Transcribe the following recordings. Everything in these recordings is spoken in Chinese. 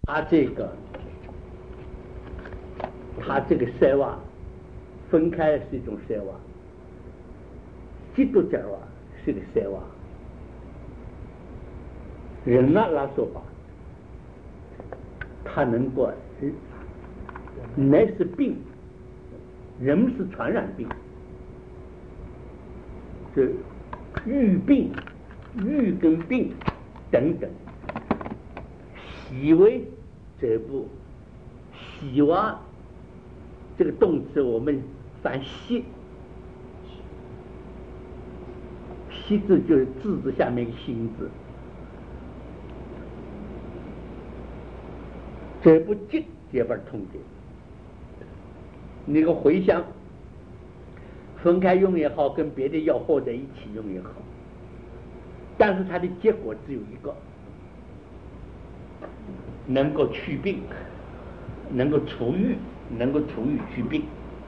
他这个塞瓦分开是一种塞瓦，基督教啊是个塞瓦，人啊拉说法，他能够乃是病，人是传染病，这愈病、愈跟病等等，洗为这部洗瓦这个动词我们翻洗，洗字就是字字下面一个心字，这部经这本通典，那个回想分开用也好，跟别的药和在一起用也好，但是它的结果只有一个，能够祛病，能够除愈祛病。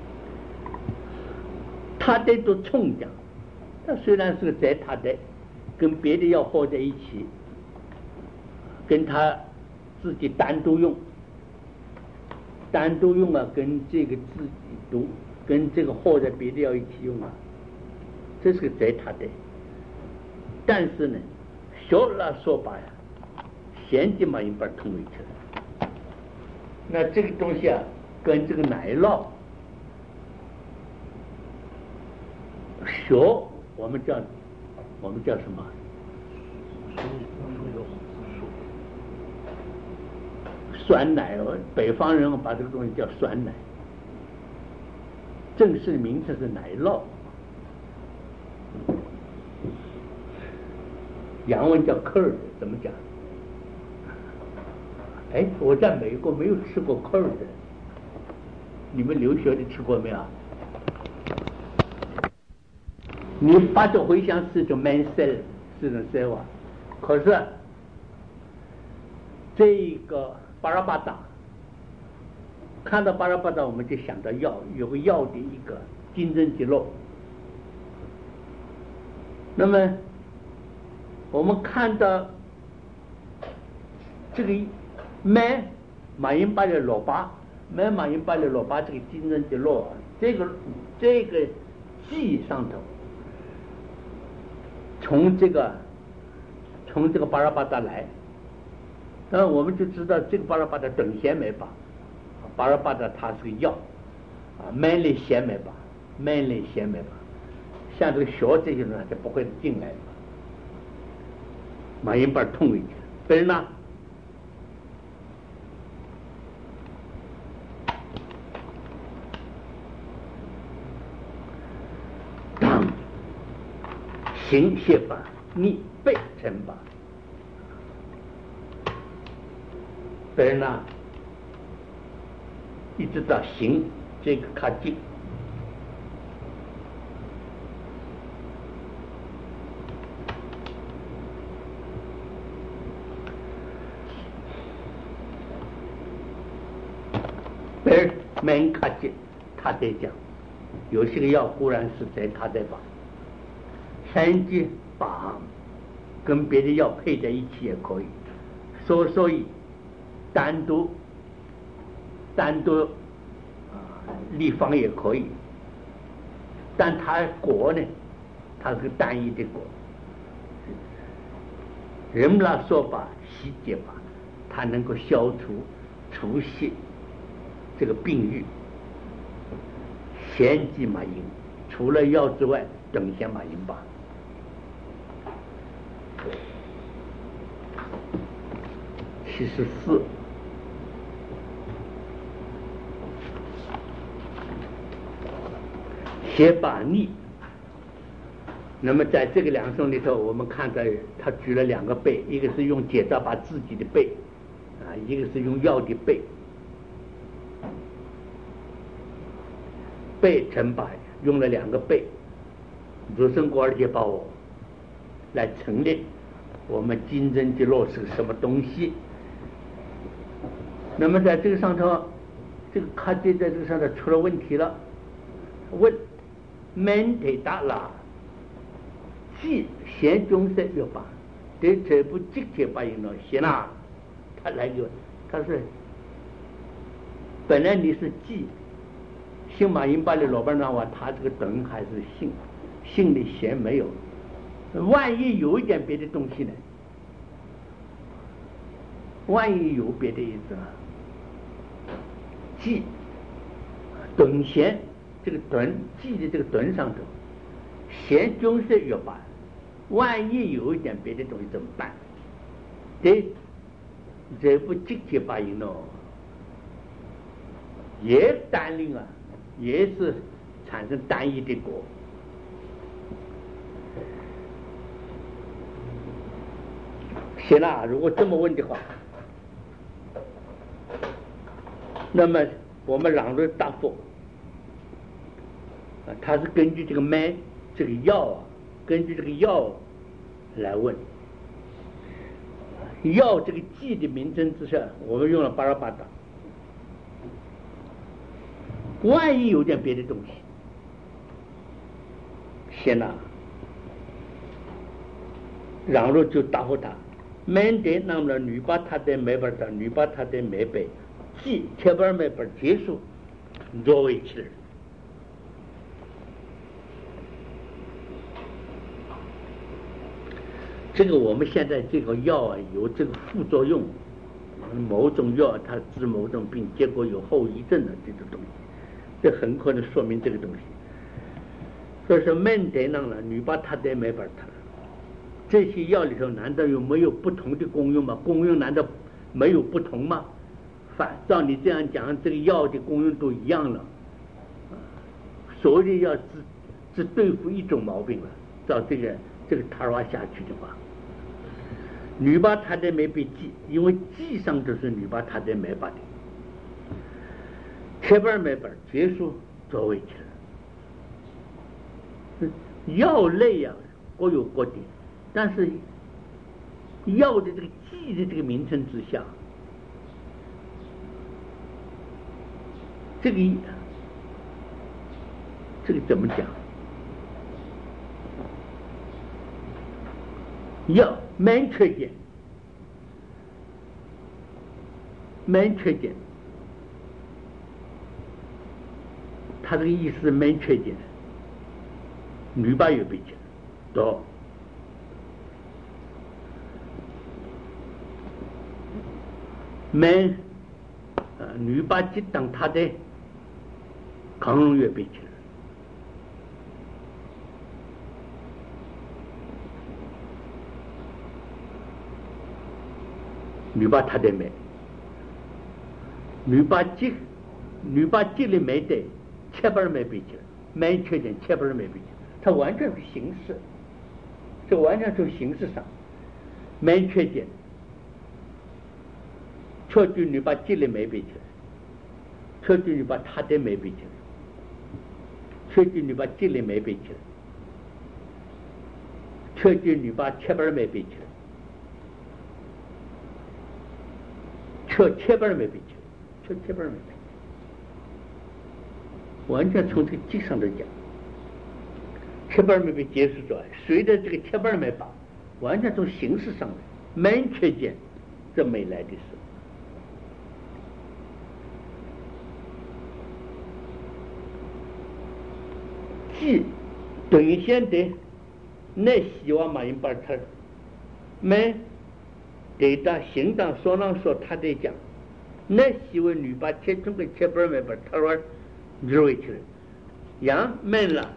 他得都冲讲，他虽然是个在他的跟别的药和在一起，跟他自己单独用啊，跟这个自己读，跟这个和在别的药一起用啊，这是个在他的。但是呢，小拉说吧呀，现在嘛应把通为起来。那这个东西啊，跟这个奶酪，小我们叫什么？酸奶，北方人把这个东西叫酸奶，正式名称是奶酪，洋文叫 curd， 怎么讲？哎，我在美国没有吃过 curd， 你们留学的吃过没有？你把这回想是种 mancel 是种 s 瓦，可是这个巴拉巴达，看到巴拉巴达我们就想到药，有个药的一个金针棘肉。那么我们看到这个马英巴的萝卜，马英巴的萝卜这个金针棘肉，这个记忆上头，从这个巴拉巴达来。那我们就知道这个巴拉巴达等咸梅吧，巴拉巴达它是个药啊，麦类咸梅吧，像这个小这些人就不会进来。马英巴痛一点，别人呢？当行写法，你背成吧。别人呢，一直到行这个卡进，别人没卡进，他在讲，有些个药固然是在他在把，甚至把跟别的药配在一起也可以，所以。单独立方也可以，但它果呢，它是个单一的果。人们来说吧，细节吧，它能够消除息这个病愈。先济马营，除了药之外，等先马营吧。74。写把逆，那么在这个两颂里头，我们看到他举了两个背，一个是用解照把自己的背啊，一个是用药的背，背成把用了两个背，如生果而且把我来陈列我们金针棘肉是个什么东西。那么在这个上头，这个卡在这个上头出了问题了，问门体大了，既先中山药吧，对这部直接把应了写了，他来就他说本来你是忌姓马银巴的老板的话，他这个等还是姓的嫌没有，万一有一点别的东西呢？万一有别的意思啊？忌趸咸，这个趸忌的这个趸上头，咸均是月把，万一有一点别的东西怎么办？对，这不直接发音喽，也单令啊，也是产生单一的果。行了，如果这么问的话，那么我们朗读答复啊，他是根据这个麦这个药啊，根据这个药来问。药这个剂的名称之下，我们用了巴拉巴达。万一有点别的东西，先呐，然后就答复他。门得那么女把他的没本的，女把他的没背，即切本没本结束，作为起来。这个我们现在这个药啊，有这个副作用，某种药它治某种病，结果有后遗症的这种东西，这很可能说明这个东西。所以说门得那了，女把他的没本他。这些药里头难道有没有不同的功用吗？功用难道没有不同吗？照你这样讲，这个药的功用都一样了。所谓的药只对付一种毛病了。照这个塔瓦下去的话，女把他的没被记，因为记上都是女把他的没把的，切本没本结束作为起来。药类啊各有各的。但是药的这个剂的这个名称之下，这个怎么讲？药蛮缺见，他这个意思是蛮缺见，女把有被讲到。门女把即当他的康荣月背起来，女把他的没，女把即的没得，切本没背起来，没缺点切本没背起来，它完全是形式，这完全从形式上没缺点。确据你把积累没背起来，确据你把他的没背起来，确据你把积累没背起来，确据你把切本没背起来，切本没背起来，切本没背，完全从这个积上头讲，切本没被结束着，随着这个切本没把，完全从形式上来，没缺见，这没来的事。即对现的那希望马英巴他们对他行当所能说他在讲，那希望女把切中个切本没把他说认为去了，杨闷了。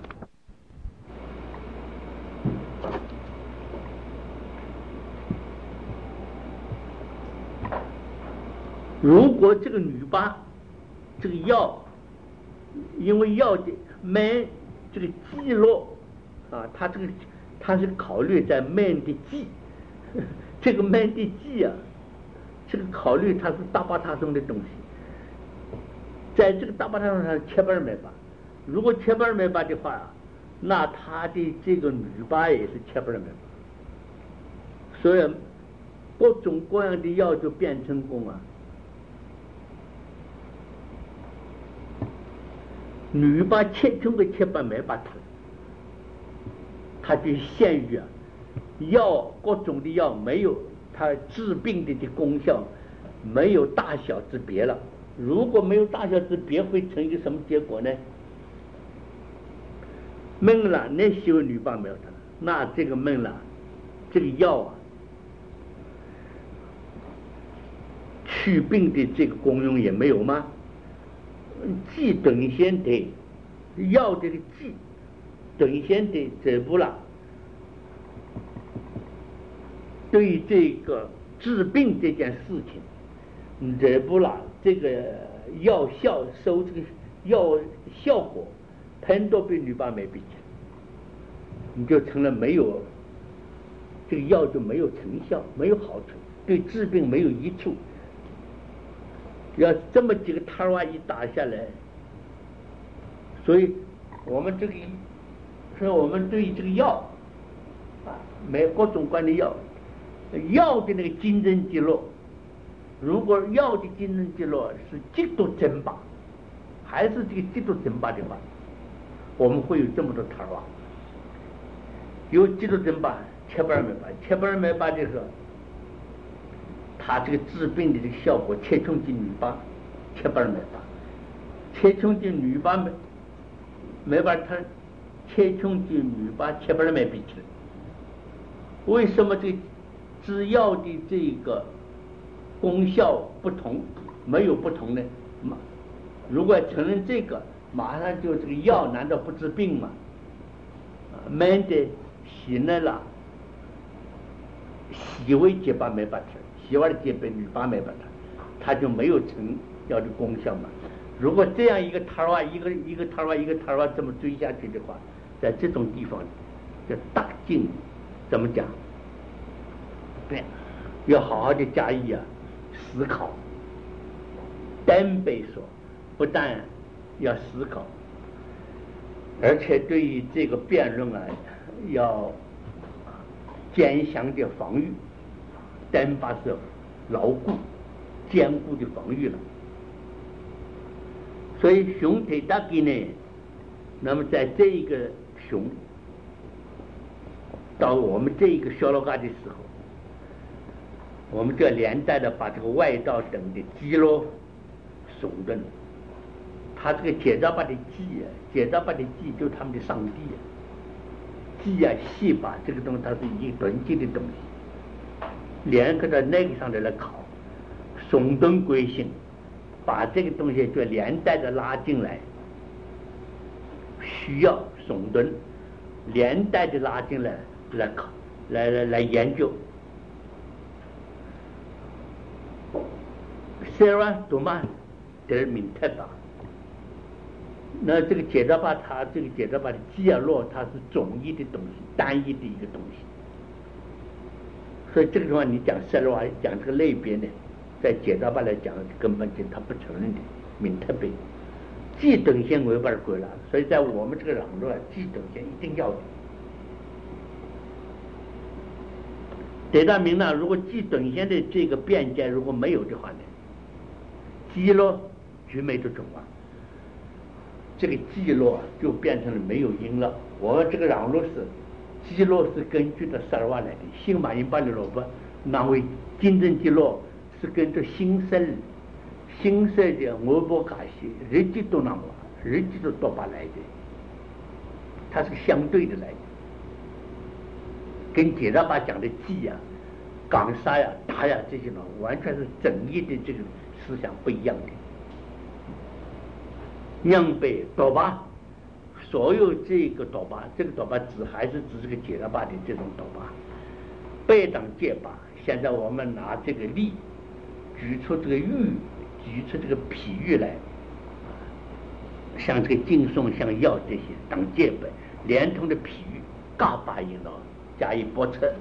如果这个女把这个药，因为药的闷。这个记录啊，他是考虑在闷的记，这个闷的记啊，这个考虑它是大巴塔中的东西，在这个大巴塔上它是切本没把，如果切本没把的话，那他的这个女把也是切本没把，所以各种各样的药就变成功啊。女把切中个切本没把他就限于啊，药各种的药没有它治病的功效， 没有大小之别了。如果没有大小之别，会成一个什么结果呢？闷了那修女帮没有的，那这个闷了，这个药啊，祛病的这个功用也没有吗？既等先得药这个既等先得这不了，对于这个治病这件事情，这不了这个药效收这个药效果，很多比女巴没比起来，你就成了没有这个药就没有成效，没有好处，对治病没有益处。要这么几个摊儿一打下来，所以我们对于这个药啊，没各种各样的药的那个精神结络，如果药的精神结络是极度争霸，还是这个极度争霸的话，我们会有这么多摊儿有极度争霸，切巴尔梅巴的时候，他这个治病的这个效果，切穷进女巴，切巴尔梅巴，切穷进女巴没把它切穷进女巴，切巴尔梅比起来，为什么这制药的这个功效不同，没有不同呢？如果承认这个，马上就这个药难道不治病吗？闷的洗了，洗为结巴没把它，洗完了结巴女巴没把它就没有成药的功效嘛。如果这样一个摊儿一个摊儿这么追下去的话，在这种地方叫大进，怎么讲？对，要好好的加以思考。单倍说，不但要思考，而且对于这个辩论要坚强的防御，单把是牢固坚固的防御了。所以熊腿大给呢，那么在这一个熊到我们这一个小老嘎的时候，我们就要连带的把这个外道等的肌肉耸顿，他这个解扎巴的记就是他们的上帝记细把这个东西它是一个纯净的东西，连个到那个上来考耸顿归性，把这个东西就连带的拉进来，需要耸顿连带的拉进来考来研究。Sarah Thomas 的名特吧，那这个解扎巴它这个解扎巴的基尔洛它是总一的东西，单一的一个东西，所以这个地方你讲塞罗瓦讲这个类别呢，在解扎巴来讲根本就他不承认的名特别既等线为本归了，所以在我们这个朗络既等线一定要的。得到明了，如果既等线的这个变解如果没有的话呢，基洛就没这种这个基洛就变成了没有音了。我们这个朗络是基洛是根据的萨尔瓦来的，新马音巴的萝卜，那为金正基洛是跟着新色的我不卡西日记都那么日记都多巴来的，它是相对的来的，跟解扎巴讲的记港沙达这些呢，完全是整一的这个思想不一样的。酿杯多巴，所有这个多巴，这个多巴还是指这个解扎巴的这种多巴，背当戒巴。现在我们拿这个力举出这个玉，举出这个譬喻来，像这个劲松像药这些当戒本，连同的譬喻嘎巴引导加以驳斥。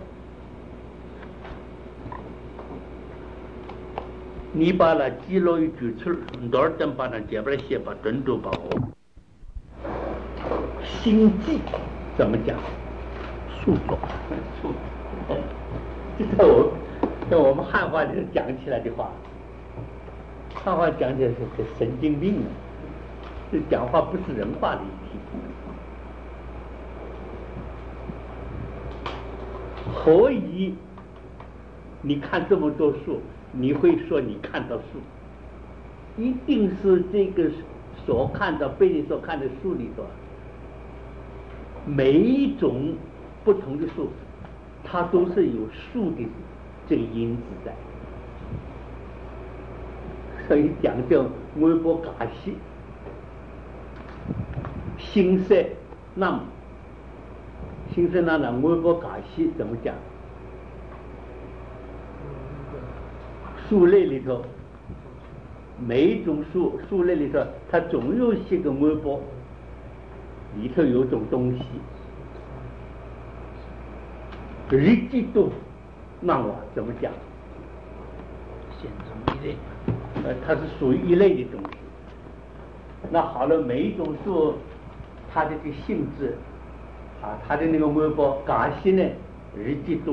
你把那肌肉一举出，多少等把那接不来写把顿都把我心计怎么讲？速度，这在我们汉话里讲起来的话，汉话讲起来是个神经病这讲话不是人话的一题。何以你看这么多书， 你会说你看到树，一定是这个所看到被你所看的树里头，每一种不同的树，它都是有树的这个因子在，所以讲叫微波嘎西，新色那么新色那微波嘎西怎么讲？树类里头，每一种树类里头，它总有些个微波，里头有种东西，日记都那么怎么讲？ 现中一类， 它是属于一类的东西。那好了，每一种树，它的这个性质啊，它的那个微波嘎西呢，日记都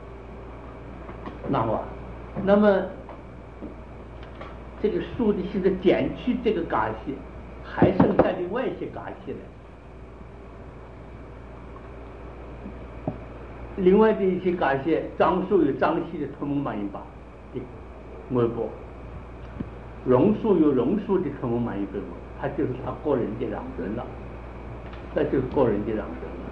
那么这个树的性质减去这个嘎西，还剩下另外一些嘎西了。另外的一些嘎西，樟树有樟系的吞木满音巴的微波，榕树有榕树的吞木满音波，它就是他个人的养人了，那就是个人的养人了。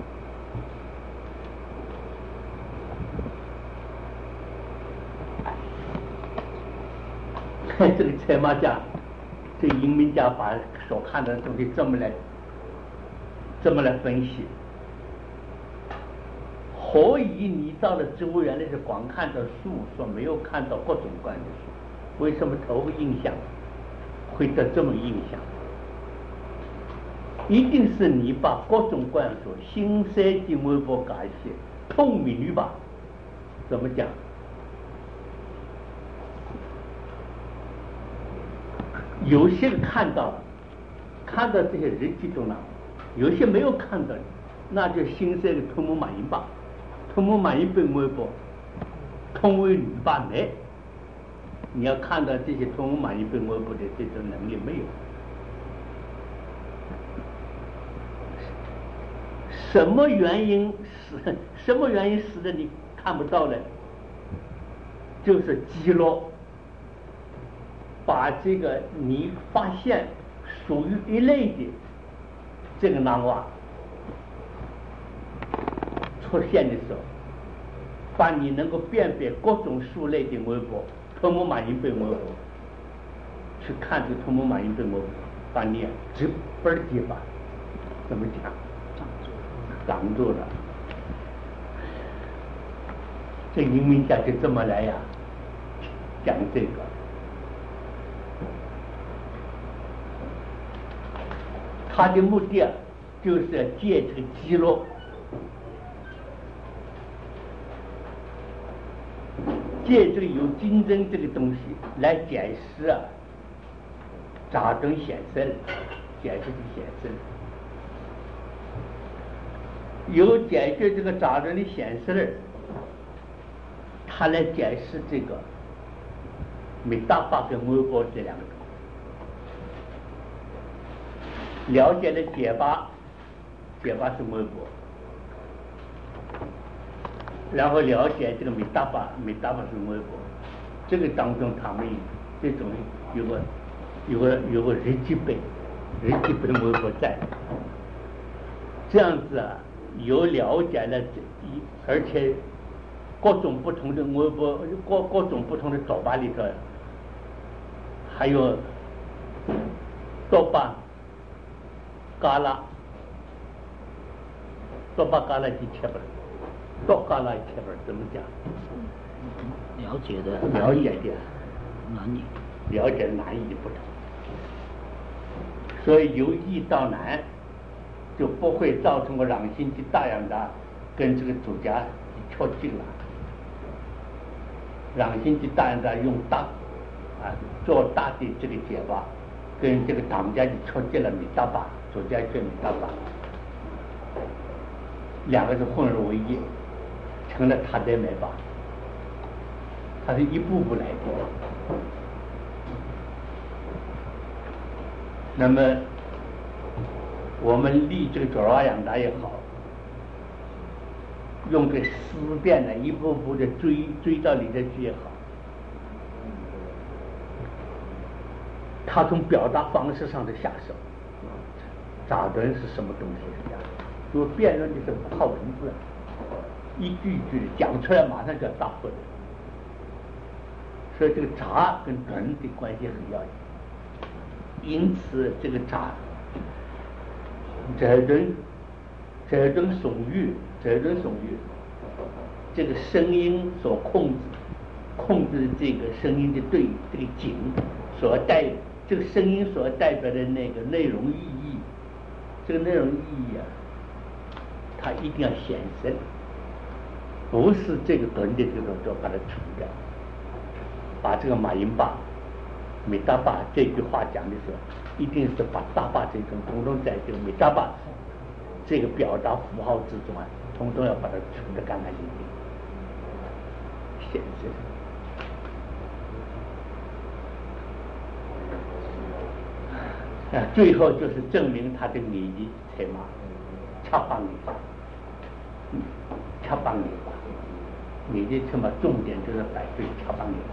这个财马家，这个英明家把所看到的东西这么来分析，何以你到了植物园里是光看到树，说没有看到各种各样的树？为什么头印象会得这么印象？一定是你把各种各样所新生的微波感些透明的吧？怎么讲？有些看到这些日记中了，有些没有看到，那就新生的吞木满音吧，吞木满音被微波，通为女吧没。你要看到这些吞木满音被微波的这种能力没有。什么原因使得你看不到呢？就是积落。把这个你发现属于一类的这个囊瓦出现的时候，把你能够辨别各种树类的微波，吞木满音被微波，去看这个吞木满音被微波，把你直奔的把怎么讲挡住了。这英明家就这么来呀，讲这个。他的目的就是要借这个肌肉，借这个有竞争这个东西来解释杂种显生，解释这个显生，有解决这个杂种的显生，他来解释这个米大巴跟微波这两个。了解了解巴是微波，然后了解这个米大巴是微波，这个当中他们这种有个日记本微波在，这样子有了解了而且各种不同的微波，各种不同的走吧里头，还有多巴嘎拉多巴嘎拉的切本，多嘎拉切本怎么讲？ 了解的男女不同，所以由易到难就不会造成我朗心的大样的跟这个主家确定了。朗心的大样的用大做大的这个解法，跟这个党家就确定了米大巴，主家就米大巴，两个是混入为一，成了他的美巴。它是一步步来的。那么我们立这个爪哇养达也好，用这思辨呢，一步步的追到里头去也好， 他从表达方式上的下手。杂论是什么东西？如果辩论的是不靠文字，一句一句的讲出来，马上就要答复的。所以这个杂跟论的关系很要紧。因此，这个杂，这种耸喻，这个声音所控制这个声音的这个景这个声音所代表的那个内容意义，这个内容意义啊，它一定要显身，不是这个短的这个就把它除掉，把这个马英巴、米达巴这句话讲的时候，一定是把大巴这种统统在这个米达巴这个表达符号之中啊，统统要把它除得干干净净，显身。最后就是证明他的礼仪才嘛，恰当礼法，恰当礼法，礼仪才嘛，重点就是摆对恰当礼法。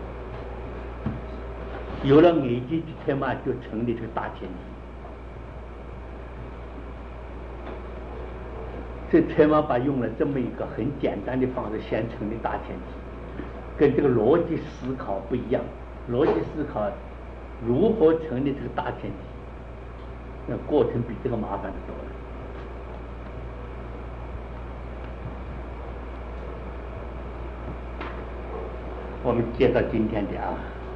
有了礼仪才嘛，就成立这个大前提。这才嘛把用了这么一个很简单的方式先成立大前提，跟这个逻辑思考不一样。逻辑思考如何成立这个大前提，那过程比这个麻烦的多了。我们接到今天的啊，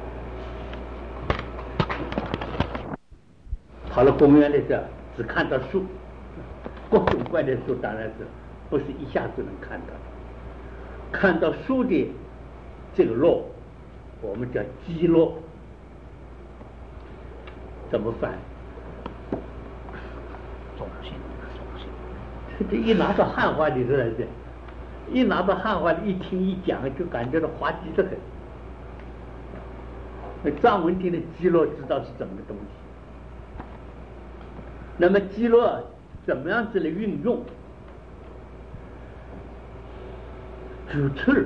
跑到公园里这只看到树，各种怪的树当然是不是一下子能看到的。看到树的这个落，我们叫基落。怎么翻？ 中性。 这一拿到汉话里头来讲，一拿到汉话里一听一讲，就感觉到滑稽得很。那藏文听的基落知道是怎么个东西。那么基落怎么样子来运用？九次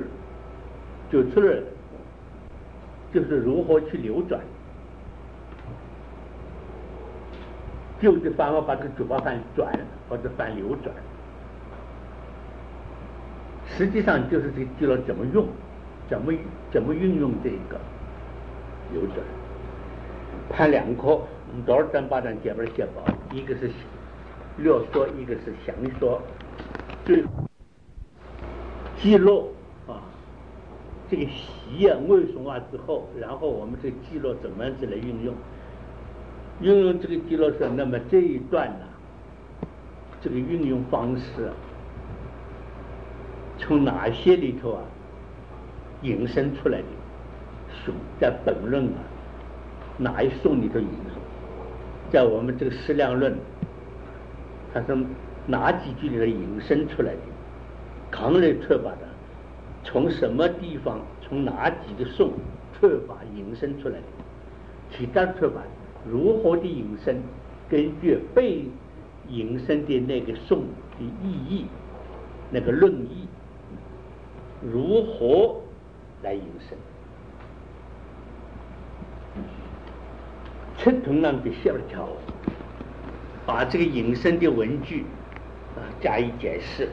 就是如何去流转。旧的方法把这个嘴巴翻转或者翻流转，实际上就是这个基落怎么用，怎么运用这个流转。判两科，多少章8章节本写报，一个是略说，一个是详说。对基落啊，这个习啊为什么之后，然后我们这个基落怎么样子来运用？运用这个基落说，那么这一段呢，这个运用方式从哪些里头啊引申出来的？在本论啊哪一颂里头引申？在我们这个释量论，它是哪几句里头引申出来的？扛来出法的，从什么地方，从哪几个颂出法引申出来的？其他出法如何的引申？根据被引申的那个颂的意义，那个论义，如何来引申？同样的写了条，把这个引申的文句加以解释。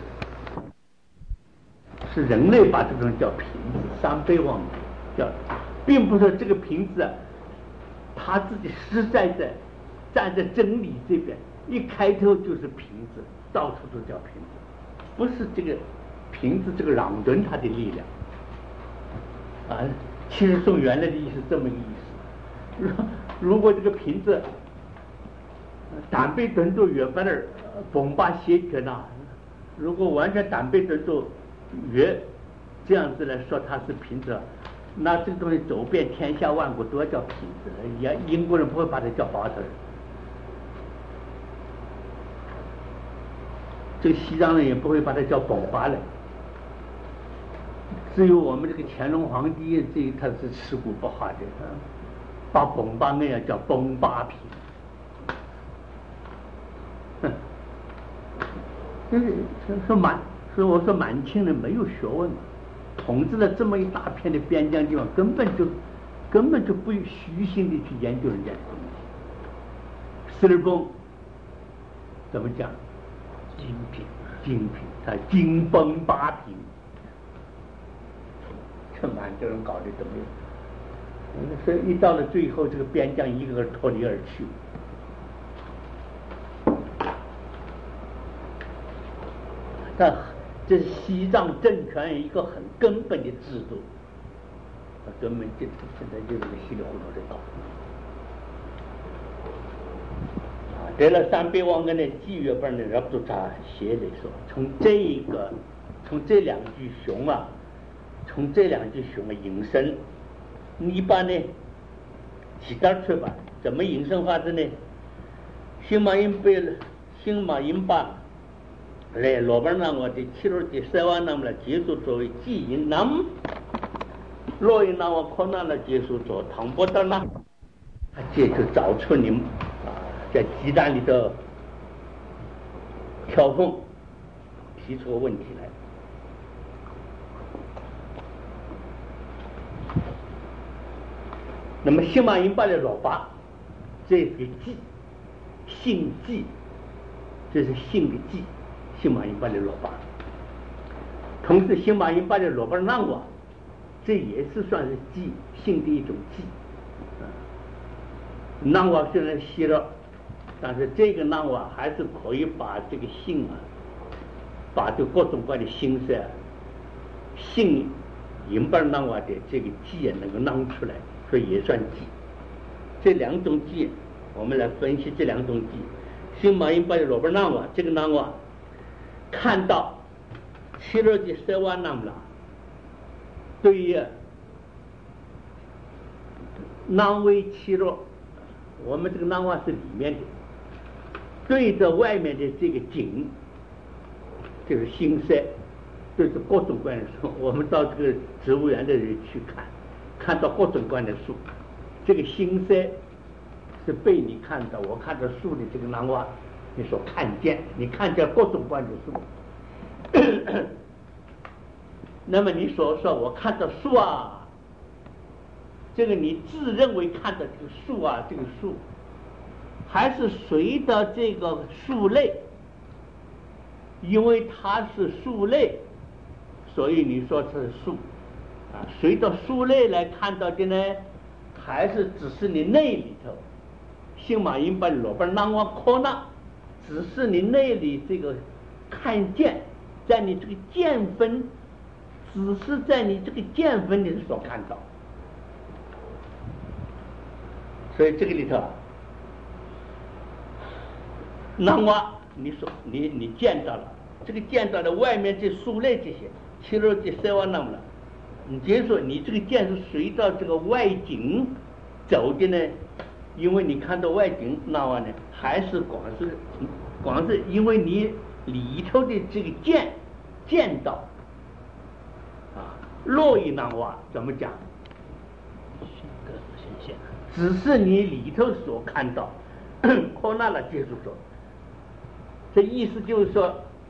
是人类把这种叫瓶子，三杯忘叫，并不是说这个瓶子他自己实在在站在真理这边，一开头就是瓶子，到处都叫瓶子，不是这个瓶子这个朗顿它的力量啊。其实从原来的意思这么个意思。如果这个瓶子胆被蹲住越把儿崩把写决呢，如果完全胆被蹲住越这样子来说它是瓶子，那这个东西走遍天下万国都要叫瓶子，英国人不会把它叫巴特，这个西藏人也不会把它叫崩巴了。只有我们这个乾隆皇帝他是吃古不化的，把崩巴那样叫崩巴瓶。所以我说满清人没有学问，统治了这么一大片的边疆地方，根根本就不虚心的去研究人家的东西。十二宫怎么讲？ 精品， 精品，它金崩八平，趁满这种搞的都没有。所以一到了最后，这个边疆一个个脱离而去。这是西藏政权一个很根本的制度，根本就现在就是个稀里糊涂的搞。得了300万个的几月份的，不都咋写的说？从这两句熊啊，引申，一般呢，几道出吧？怎么引申法子呢？新马英巴来老板让我的7日的3万那么了结束作为记营那么洛伊那我可能了结束做唐波的呢，他这就找出你在鸡蛋里头挑缝，提出个问题来。那么新马英巴的老爸，这个季，姓季，这是姓的季，新马英巴的老爸。同时，新马英巴的老爸让我，这也是算是季姓的一种季。让我虽然写了。但是这个让我还是可以把这个姓把这各种各样的形式姓引本让我的这个记也能够让出来，所以也算记。这两种记，我们来分析这两种记。新马英巴的罗本让我这个让我看到7日的3万那么了，对于南威7日，我们这个南瓦是里面的。对着外面的这个景，就是新色，对着各种各样的树，我们到这个植物园的人去看到各种各样的树，这个新色是被你看到，我看到树的这个南瓜，你所看见，你看见各种各样的树，那么你所说我看到树啊，这个你自认为看到这个树啊，这个树。还是随着这个树类，因为它是树类，所以你说它是树随着树类来看到的呢，还是只是你内里头，新马英巴罗本让我可能只是你内里这个看见，在你这个见分，只是在你这个见分里所看到，所以这个里头。那么你说你见到了这个见到了外面这树类这些7日的3万那么了，你接说你这个见是随着这个外景走的呢？因为你看到外景那么呢，还是光是因为你里头的这个见到洛伊那话怎么讲？只是你里头所看到，可那了接触说。这意思就是说，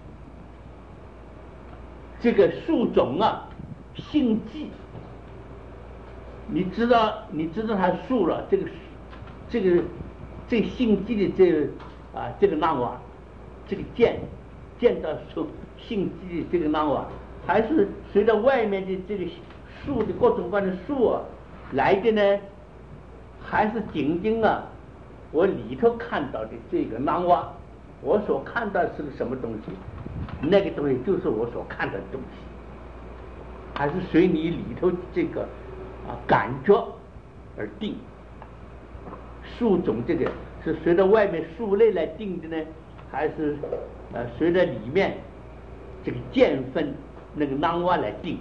这个树种姓季，你知道它树了，这个姓季的这个南瓦，这个见到姓季的这个南瓦，还是随着外面的这个树的各种各样的树来的呢？还是仅仅我里头看到的这个南瓦？我所看到是个什么东西？那个东西就是我所看到的东西，还是随你里头这个感觉而定？树种这个是随着外面树类来定的呢，还是随着里面这个见分那个南瓦来定？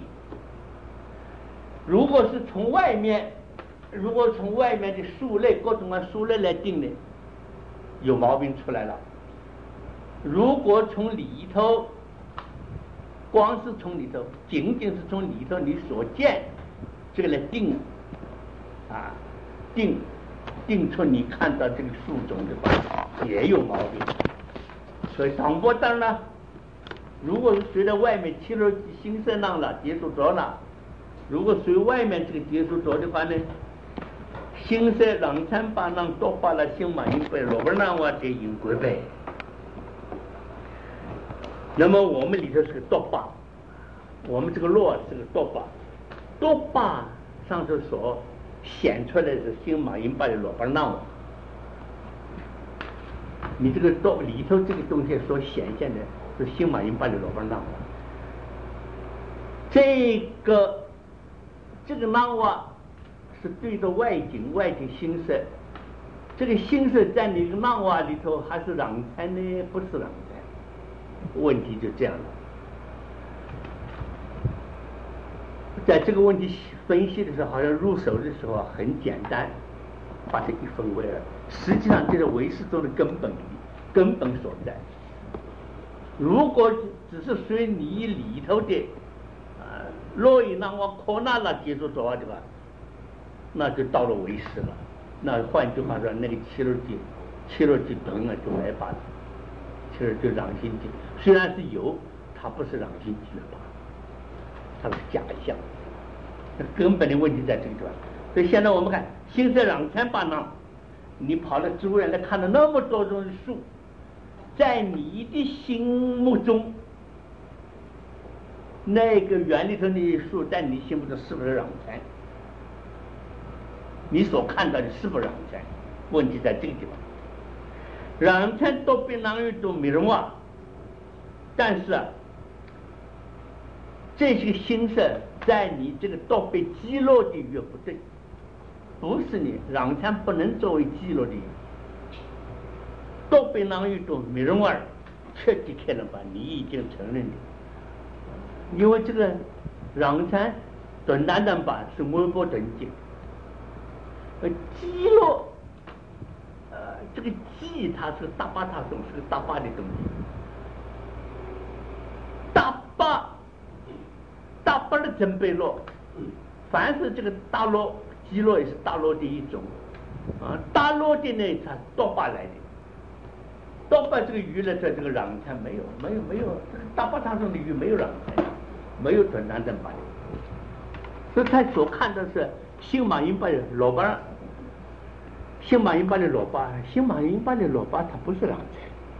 如果是从外面的树类各种树类来定呢，有毛病出来了。如果从里头，光是从里头，仅仅是从里头你所见这个来定定出你看到这个树种的话，也有毛病。所以唐波当呢，如果是随着外面7日新生浪了结束着了，如果随外面这个结束着的话呢， 新色让参巴囊多巴了新马因贝罗本囊哇的因果呗。那么我们里头是个多巴，我们这个络是个多巴，多巴上头所显出来的是新马因巴的罗本囊哇。你这个多里头这个东西所显现的是新马因巴的罗本囊哇。这个囊哇是对着外境心色，这个心色在你的囊哇里头还是让参呢？不是让参，问题就这样了。在这个问题分析的时候，好像入手的时候很简单，把它一分为二，实际上这是唯识中的根本所在。如果只是随你里头的洛伊囊哇科那拉接触走啊对吧？那就到了唯识了。那换句话说，那个七六级顿啊就没法了。其实就让心机，虽然是有，它不是让心机的吧，它是假象。根本的问题在这个地方。所以现在我们看新色让参巴囊，你跑到植物园来看了那么多种树，在你的心目中，那个园里头的树在你心目中是不是让参？你所看到的是不是让参？问题在这个地方。让参多比囊域都没人话，但是这些心色在你这个多被击落的域不对，不是你让参不能作为击落的域，多被囊域都没人话，彻底开了吧，你已经承认的，因为这个让参短单单吧是微波等级，击落。这个记它是大巴塔中是个大巴的东西，大巴的真被落，凡是这个大落基落也是大落的一种大落的呢它多巴来的，多巴这个鱼呢在这个让参没有，这个大巴塔中的鱼没有让参，没有短单正巴的，所以他所看的是新马因巴的罗巴。新马因巴的罗巴它不是让参，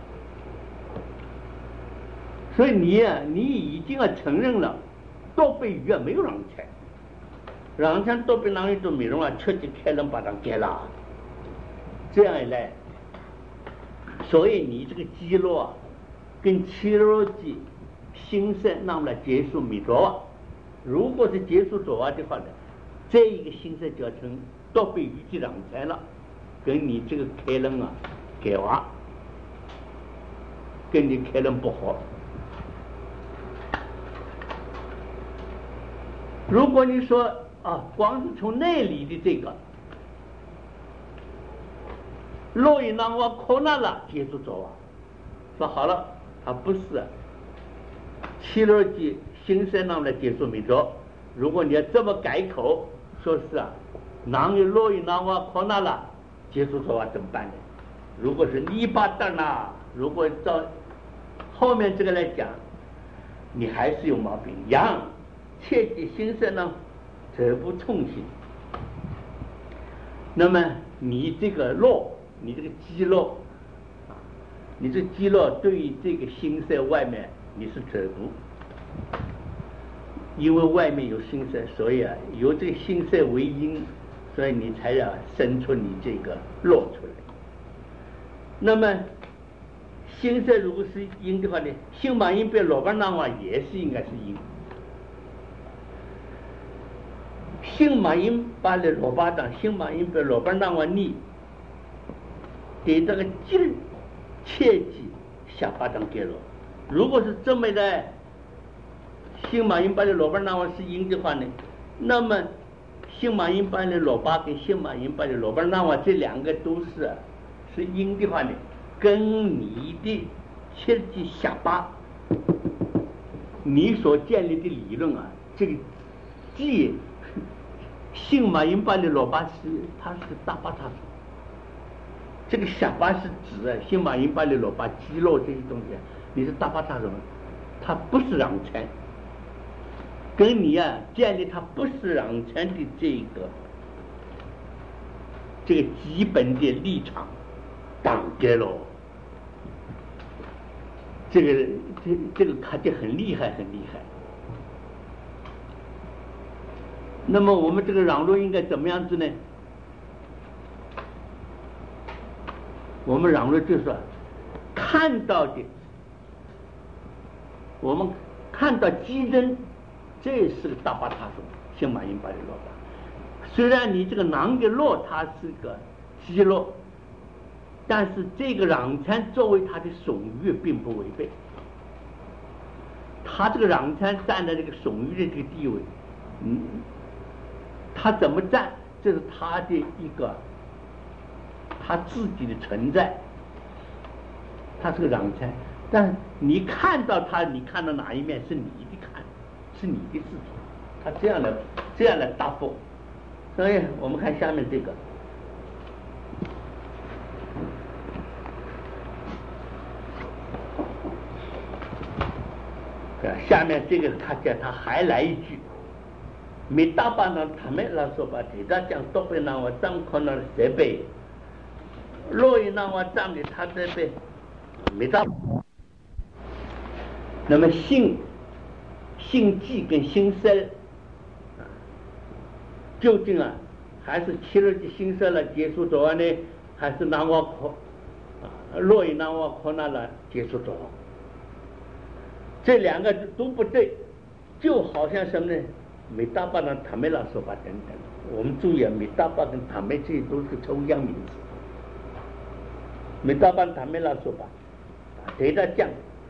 所以你已经要承认了，多被鱼没有让参，让参多被囊鱼都没容彻底开能把它给了，这样一来，所以你这个肌肉跟七肉肌新生那么来结束没着，如果是结束着的话呢，这一个新生就成多被鱼去让参了。跟你这个开人给娃，跟你开人不好。如果你说光是从内里的这个洛伊囊哇科那拉接触着说好了，它不是七六级新生囊来接触没着。如果你要这么改口，说是囊有洛伊囊哇科那拉。接触说怎么办呢？如果是泥巴蛋如果照后面这个来讲，你还是有毛病。切记心色呢，这不冲心。那么你这个肉，你这个肌肉你这肌肉对于这个心色外面你是折毒，因为外面有心色，所以由这个心色为因。所以你才要生出你这个肉出来。那么心色如果是因的话呢，新马因被罗巴囊也是应该是因。新马因把的罗巴当，新马因被罗巴囊逆，给这个劲切记下巴当给了。如果是这么的，新马因把的罗巴囊是因的话呢，那么新马因巴的罗巴跟新马因巴的罗巴囊这两个都是因的话呢，跟你的切记下巴，你所建立的理论这个既新马因巴的罗巴它是大巴塔，这个下巴是指新马因巴的罗巴肌肉这些东西，你是大巴塔什么？它不是让参。跟你建立它不是让参的这个这个基本的立场挡跌了。这个看得很厉害，很厉害。那么我们这个让路应该怎么样子呢？我们让路就是说看到的，我们看到基真，这是个大巴塔说新马英巴的落巴。虽然你这个囊的落它是个基落，但是这个壤参作为它的损益并不违背。他这个壤参站在这个损益的这个地位，他怎么站？这是他的一个他自己的存在。他是个壤参，但你看到他，你看到哪一面是你的看，是你的自己。他这样来答复。所以我们看下面这个。下面这个他还来一句，米大巴呢，他们来说吧，他讲都被让我张口那设备，若一让我张的他这边米大，那么性记跟性色，究竟还是七日的性色了结束走完呢，还是让我可若一让我可那了结束走？这两个都不对，就好像什么呢？米大巴呢，塔梅拉说法等等。我们注意米大巴跟塔梅这些都是抽象名词。米大巴塔梅拉说法，对他讲，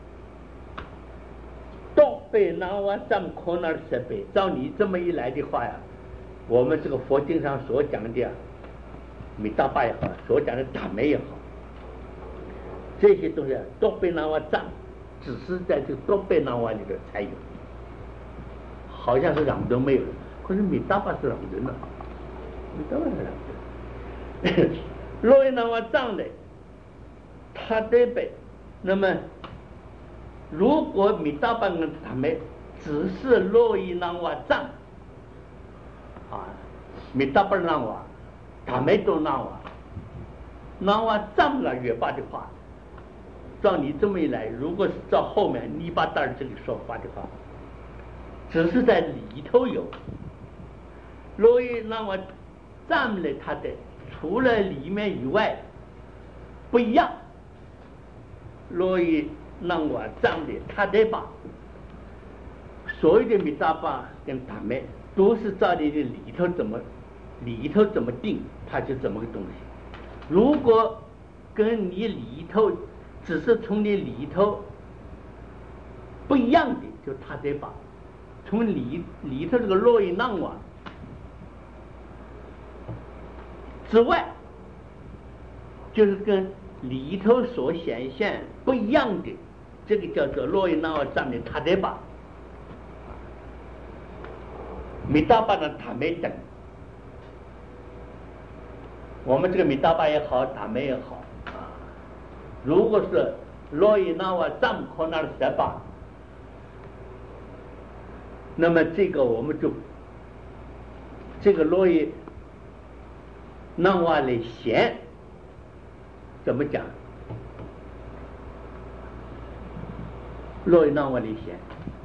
东北南瓦藏可那设备，照你这么一来的话呀，我们这个佛经上所讲的米大巴也好，所讲的塔梅也好，这些东西东北南瓦藏。只是在这个多贝纳湾里头才有，好像是朗人没有，可是米大巴是朗人了，米大巴是朗人。洛伊纳瓦藏的，他这边，那么如果米大巴跟他们只是洛伊纳瓦藏，米大巴纳瓦，他们都纳瓦藏了约巴的话。照你这么一来，如果是照后面尼巴达尔这里说法的话，只是在里头有，所以让我占了他的，除了里面以外不一样，所以让我占了他的吧。所有的米大巴跟他们都是照你的里头怎么定，它就怎么个东西。如果跟你里头只是从你里头不一样的，就他得把从里头这个洛伊浪瓦之外，就是跟里头所显现不一样的，这个叫做洛伊浪瓦上面他得把米大巴的塔梅等，我们这个米大巴也好，塔梅也好。如果是洛伊纳瓦藏科那的吧，那么这个我们就这个洛伊纳瓦的弦怎么讲？洛伊纳瓦的弦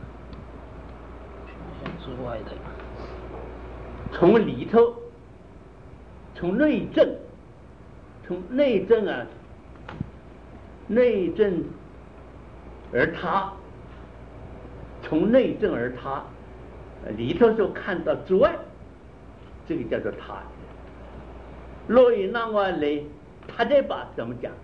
之外的， 从里头，从内证内证而他，从内证而他，里头就看到之外，这个叫做他。洛伊那瓦雷，他这把怎么讲？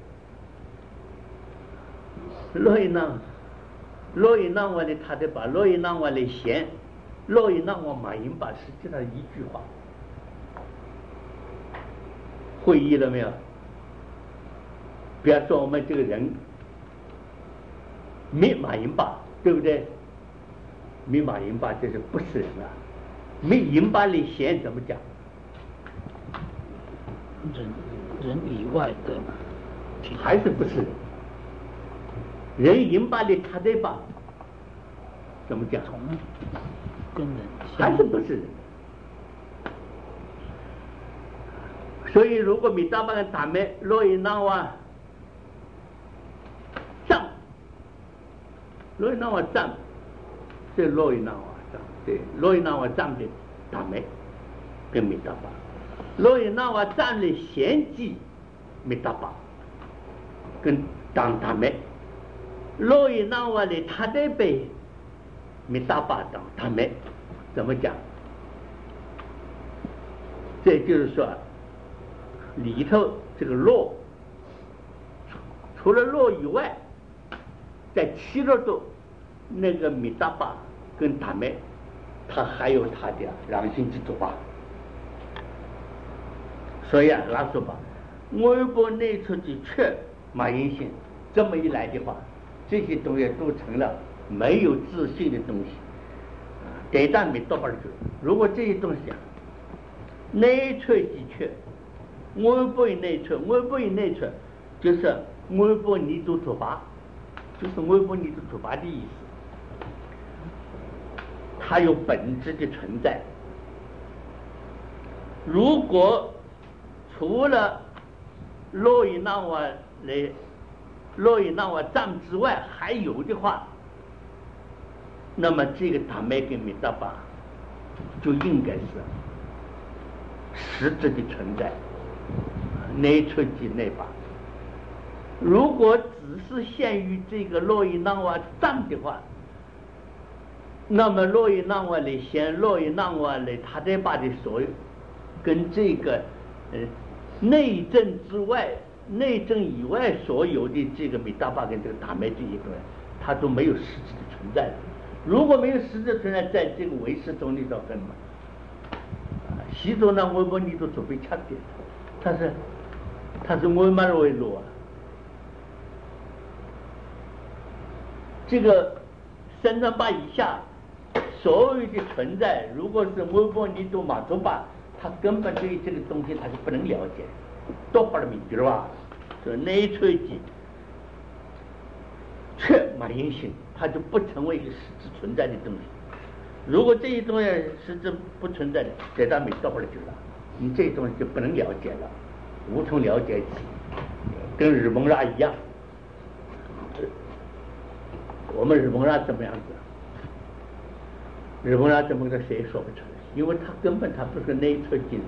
洛伊那瓦的他这把，洛伊那瓦的弦，洛伊那瓦马音把，实际上一句话，会意了没有？比方说我们这个人没马银巴，对不对？没马银巴就是不是人啊。没银巴的弦怎么讲？ 人以外的， 还是不是人？人银巴的他对吧？怎么讲？ 跟人还是不是人？ 所以如果弥达巴跟达咩罗伊那瓦藏，罗伊那瓦藏，这罗伊那瓦藏，对，罗伊那瓦藏的达咩跟弥达巴，罗伊那瓦藏的贤记弥达巴跟当达咩，罗伊那瓦的他的被弥达巴当达咩，怎么讲？这就是说，里头这个洛，除了洛以外，在七罗度那个弥达巴跟达咩，他还有他的良心之主吧。所以啊，他说吧，外部内处的缺马阴性，这么一来的话，这些东西都成了没有自信的东西。给但没多巴就，如果这些东西啊，内处的缺，外部内处，外部内处就是外部你都出发，就是外部你都出发的意思。它有本质的存在。如果除了洛伊那瓦来洛伊那瓦藏之外还有的话，那么这个达咩跟弥达巴就应该是实质的存在，内处即内巴。如果只是限于这个洛伊那瓦藏的话，那么洛伊那瓦的先洛伊那瓦的他在把的所有跟这个内政之外内政以外所有的这个弥达巴跟这个达咩这一个它都没有实质的存在。如果没有实质存在，在这个唯识中里头根本习俗呢我们你都准备掐点，它是我们为路啊，这个338以下所有的存在，如果是我们你都马祖巴，他根本对这个东西他是不能了解，多巴的名字吧，这内处的却马阴性，它就不成为一个实质存在的东西。如果这些东西实质不存在的，在他没到不了去了，你这些东西就不能了解了，无从了解起，跟日蒙拉一样。我们日蒙拉怎么样子？日蒙拉怎么个谁说不出来？因为他根本他不是个内处经，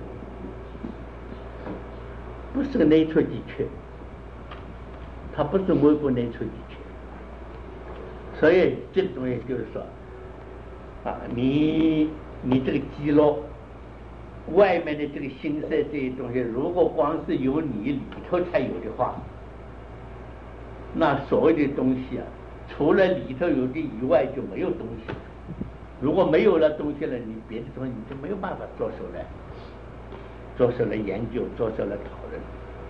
不是个内处的确，他不是外部内处的确。所以这个东西就是说啊，你这个肌肉外面的这个心色这些东西，如果光是由你里头才有的话，那所谓的东西啊，除了里头有的以外就没有东西。如果没有了东西了，你别的东西你就没有办法着手来研究，着手来讨论。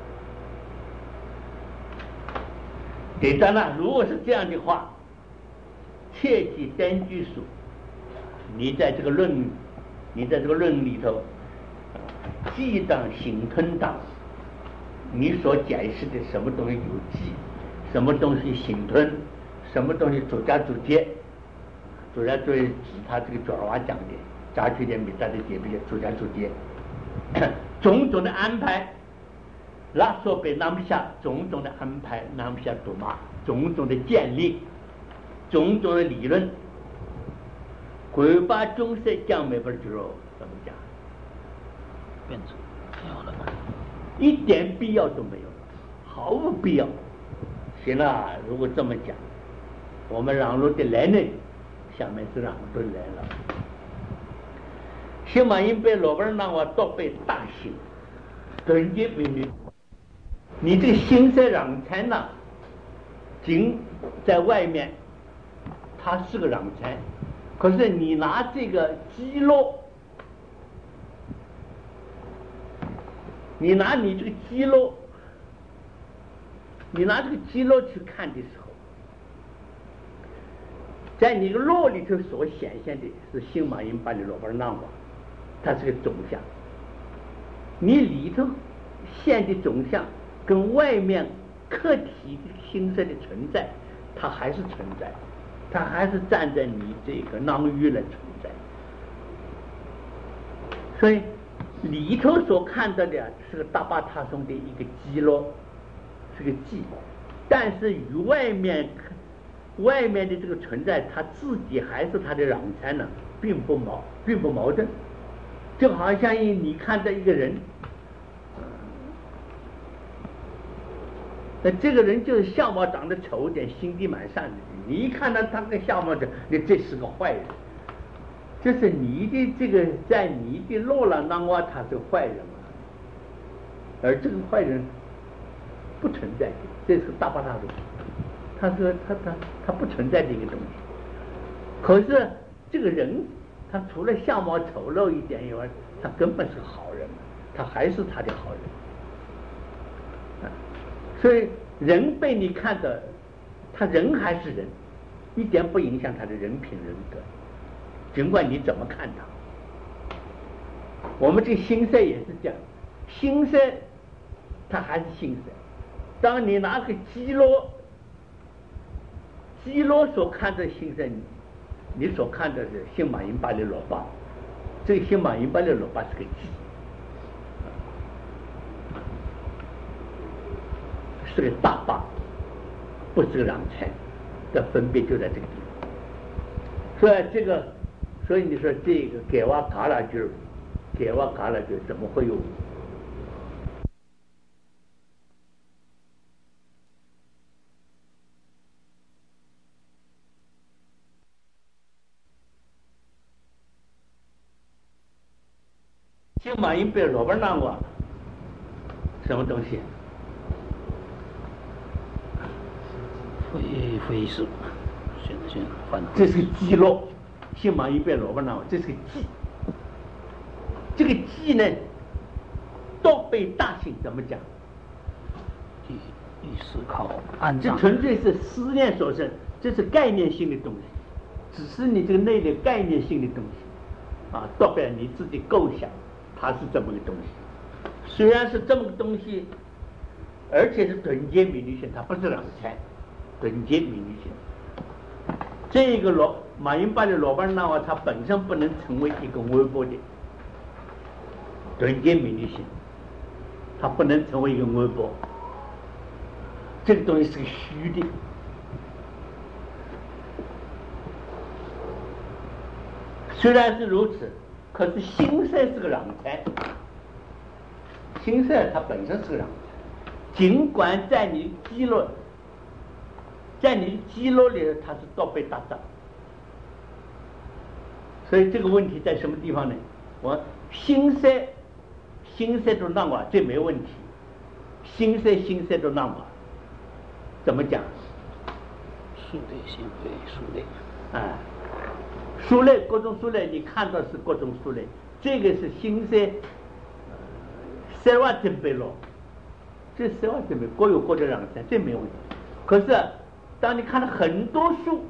对的呢，如果是这样的话，切记单句数，你在这个论里头，记当行吞当，你所解释的什么东西有记，什么东西行吞，什么东西主加主接，主要对指他这个角娃讲的加去点米大的解别主加主接，种种的安排，拉说被那么下种种的安排，那么下读嘛，种种的建立，种种的理论，鬼把中色讲没法知道怎么讲， 变成没有了， 一点必要都没有，毫无必要。行了，如果这么讲，我们让路的来呢，下面是让路来了。新马因被罗本让我都被大兴，等级比你这个心色让财呢，仅在外面，它是个让财，可是你拿这个肌肉，你拿这个肌肉，你拿这个肌肉去看的时候，在你个肉里头所显现的是新马因把你罗本让我。它是个总相，你里头现的总相跟外面客体的心色的存在，它还是存在，它还是站在你这个囊域来存在。所以里头所看到的是个大巴塔松的一个基咯，是个基，但是与外面的这个存在，它自己还是它的壤参呢，并不矛盾。就好像你看到一个人，那这个人就是相貌长得丑一点，心地蛮善的，你一看到他的相貌的，你这是个坏人。就是你的这个在你的罗朗当中他是坏人嘛，而这个坏人不存在的，这是大巴塔的，他说他不存在的一个东西。可是这个人他除了相貌丑陋一点以外，他根本是个好人，他还是他的好人。所以人被你看到，他人还是人，一点不影响他的人品人格。尽管你怎么看他，我们这个心色也是这样，心色它还是心色。当你拿个基罗所看的心色，你所看的是心马因巴利罗巴，这个心马因巴利罗巴是个基，是个大巴，不是个壤参，的分别就在这个地方。所以你说这个给瓦嘎拉句怎么会有？新马因被罗本南瓜什么东西？ 非是，现反这是基罗。新马因被罗本南瓜，这是个基。这个基呢，都被大性怎么讲？ 思考按照这纯粹是思念所生，这是概念性的东西，只是你这个内的概念性的东西啊，代表你自己构想，它是这么个东西。虽然是这么个东西，而且是顿间名利性，它不是两参，顿间名利性。这个马因巴的罗班那话，它本身不能成为一个微波的顿间名利性，它不能成为一个微波。这个东西是个虚的，虽然是如此，可是心色是个壤参，心色它本身是个壤参，尽管在你肌肉里它是倒背大障，所以这个问题在什么地方呢？我心色都那么这没问题，心色都那么。怎么讲？ 数类、心类、数类。 数类，各种数类，你看到是各种数类，这个是心色3万真贝罗，这3万真贝各有各的壤参，这没问题。可是当你看到很多数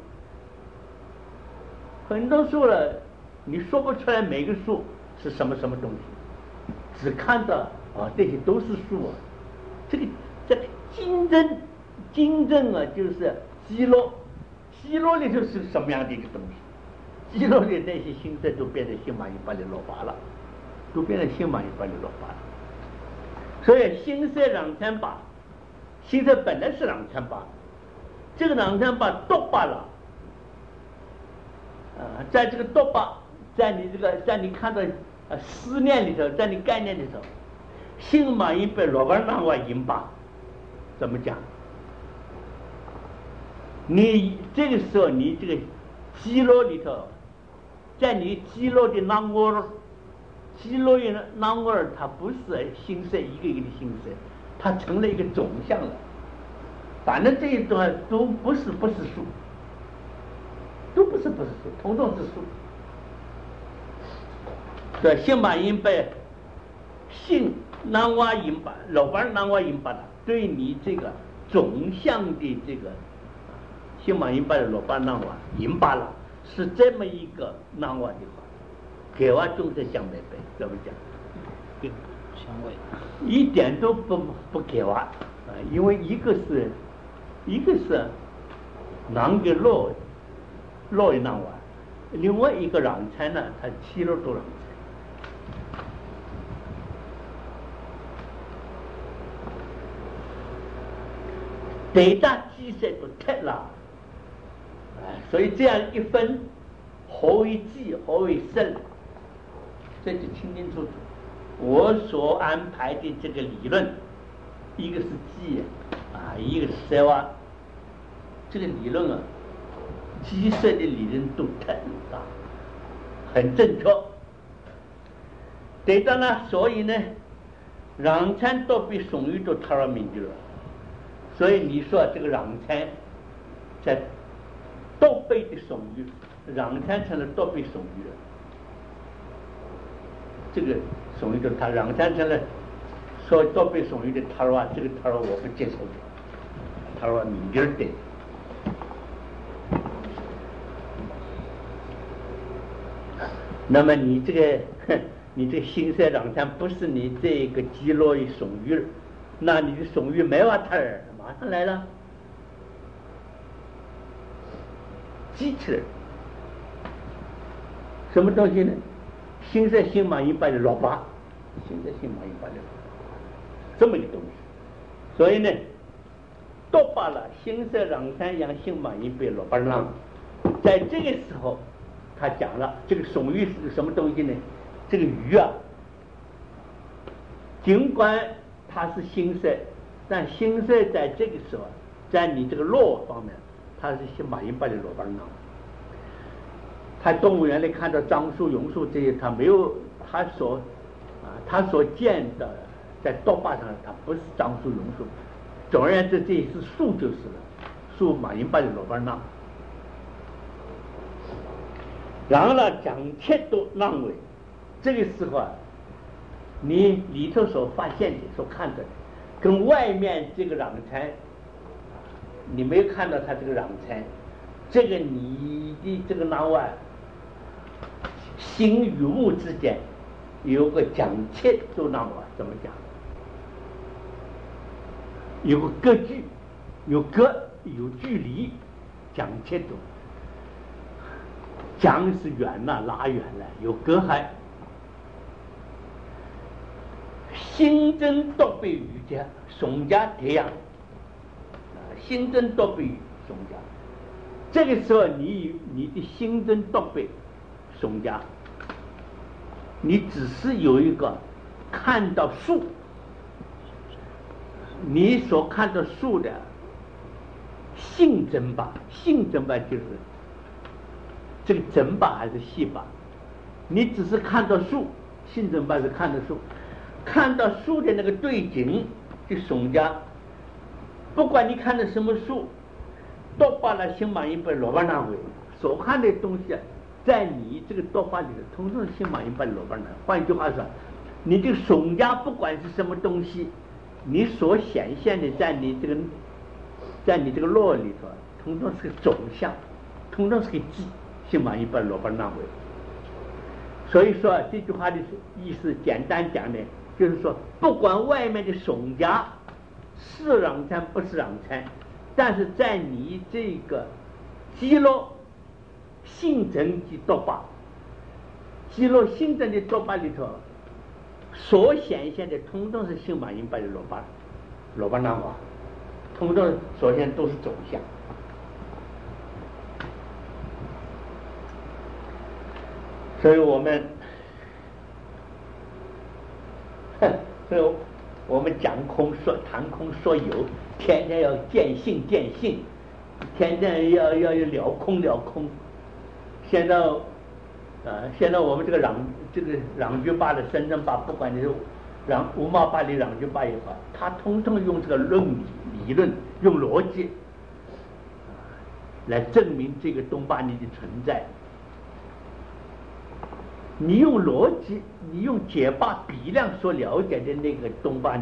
了，你说不出来每个数是什么东西，只看到这些都是数啊。这个经证啊，就是基罗里头是什么样的一个东西？基罗里那些心色都变成心马因巴里罗巴了，都变成心马因巴里罗巴了。所以心色壤参巴，心色本来是壤参巴，这个壤参巴多巴了，在这个多巴，在你看到思念里头，在你概念里头，心马因被罗巴那瓦因巴，怎么讲？你这个时候，你这个肌肉里头，在你肌肉的囊窝，它不是心色一个一个的心色，它成了一个总相了。反正这一段都不是数，都不是数，统统是数。对，心马因被心囊瓦因巴，老板囊瓦因巴的，对你这个总相的这个。心马因巴的罗巴囊瓦因巴了，是这么一个囊瓦的话，给我众生相违背，怎么讲？ 并不相违， 一点都不给我因为一个是囊给落一囊瓦，另外一个壤参呢，它7罗多壤参， 对大基色都特了，所以这样一分，何为基，何为圣，这就清清楚楚。我所安排的这个理论，一个是基一个是色哇，这个理论基色的理论都特很正确。对的呢，所以呢，让参都比宋语都太了明白了。所以你说这个让参在多倍的宋语，让参成了多倍宋语了。这个宋语的他让参成了说多倍宋语的他说这个他说我不接受的，他说明白的。那么你这个新色让参不是你这个基落的宋语，那你的宋语没法谈儿，马上来了，记起来，什么东西呢？新色新马一般的老八，新色新马一般的这么一个东西。所以呢，多巴了新色让参让新马一般老八郎，在这个时候。他讲了这个宋语是个什么东西呢？这个语尽管它是新色，但新色在这个时候，在你这个落方面，它是新马音巴的罗班囊。他动物园里看到樟树、榕树这些，他没有他所见的在多巴上，它不是樟树、榕树。总而言之，这是树就是了，树马音巴的罗班囊。然后呢，讲切都让位，这个时候你里头所发现的、所看的，跟外面这个让参，你没有看到他这个让参，这个你的这个让外，心与物之间有个讲切都让位，怎么讲？有个隔距，有距离，讲切都。讲是远了，拉远了，有隔阂。新增多倍语家，宋家这样，新增多倍宋家。这个时候你的新增多倍宋家，你只是有一个看到树，你所看到树的性增吧，性增吧就是这个整把还是细把，你只是看到树，性增把是看到树，看到树的那个对景的宋家，不管你看到什么树，多巴了新马一本罗巴那回所看的东西在你这个多巴里头，统统新马一本罗巴那。换句话说，你这个宋家不管是什么东西，你所显现的在你这个落里头，统统是个总相，统统是个记。新马一般罗巴那回，所以说这句话的意思，简单讲呢，就是说，不管外面的宋家是让参不是让参，但是在你这个基落性增及多巴，基落性增的多巴里头，所显现的统统是新马一般的罗巴那话，统统所显都是总相。所以我们讲空谈空说有，天天要见性，天天要了空。现在我们这个让句坝的深圳坝，不管你是五毛坝的让句坝也好，他统统用这个理论，用逻辑来证明这个东巴尼的存在。你用逻辑，你用解坝比量所了解的那个东巴尼，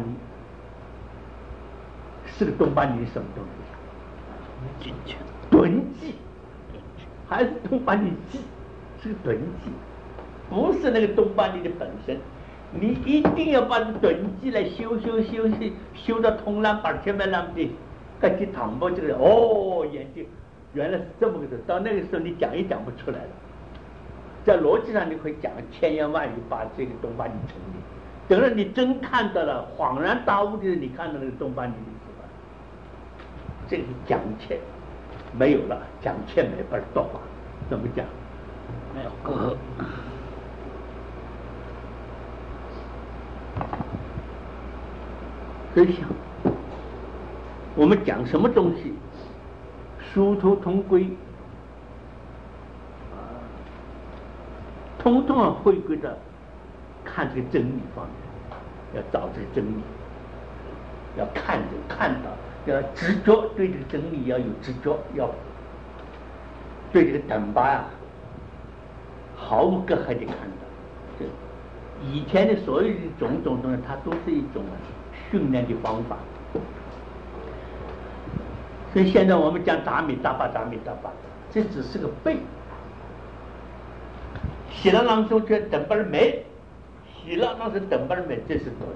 是个东巴尼什么东西？顿记，还是东巴尼记？是个顿记，不是那个东巴尼的本身。你一定要把顿记来修到通蓝把前面那么的，该去躺过这个眼睛原来是这么个的。到那个时候你讲也讲不出来了。在逻辑上你可以讲千言万语把这个东巴尼成立，等到你真看到了恍然大悟的，你看到那个东巴尼的时候， 这个讲切没有了，讲切没法说法，怎么讲？ 没有隔阂。 所以想，我们讲什么东西，殊途同归，通通回归到看这个真理方面，要找这个真理，要看到，要执着，对这个真理要有执着，要对这个等巴啊毫无隔阂的看到。这以前的所有的种种东西，它都是一种训练的方法。所以现在我们讲达米达巴，这只是个背。希拉朗说这等巴尔梅，希拉朗是等巴尔梅，这是顿，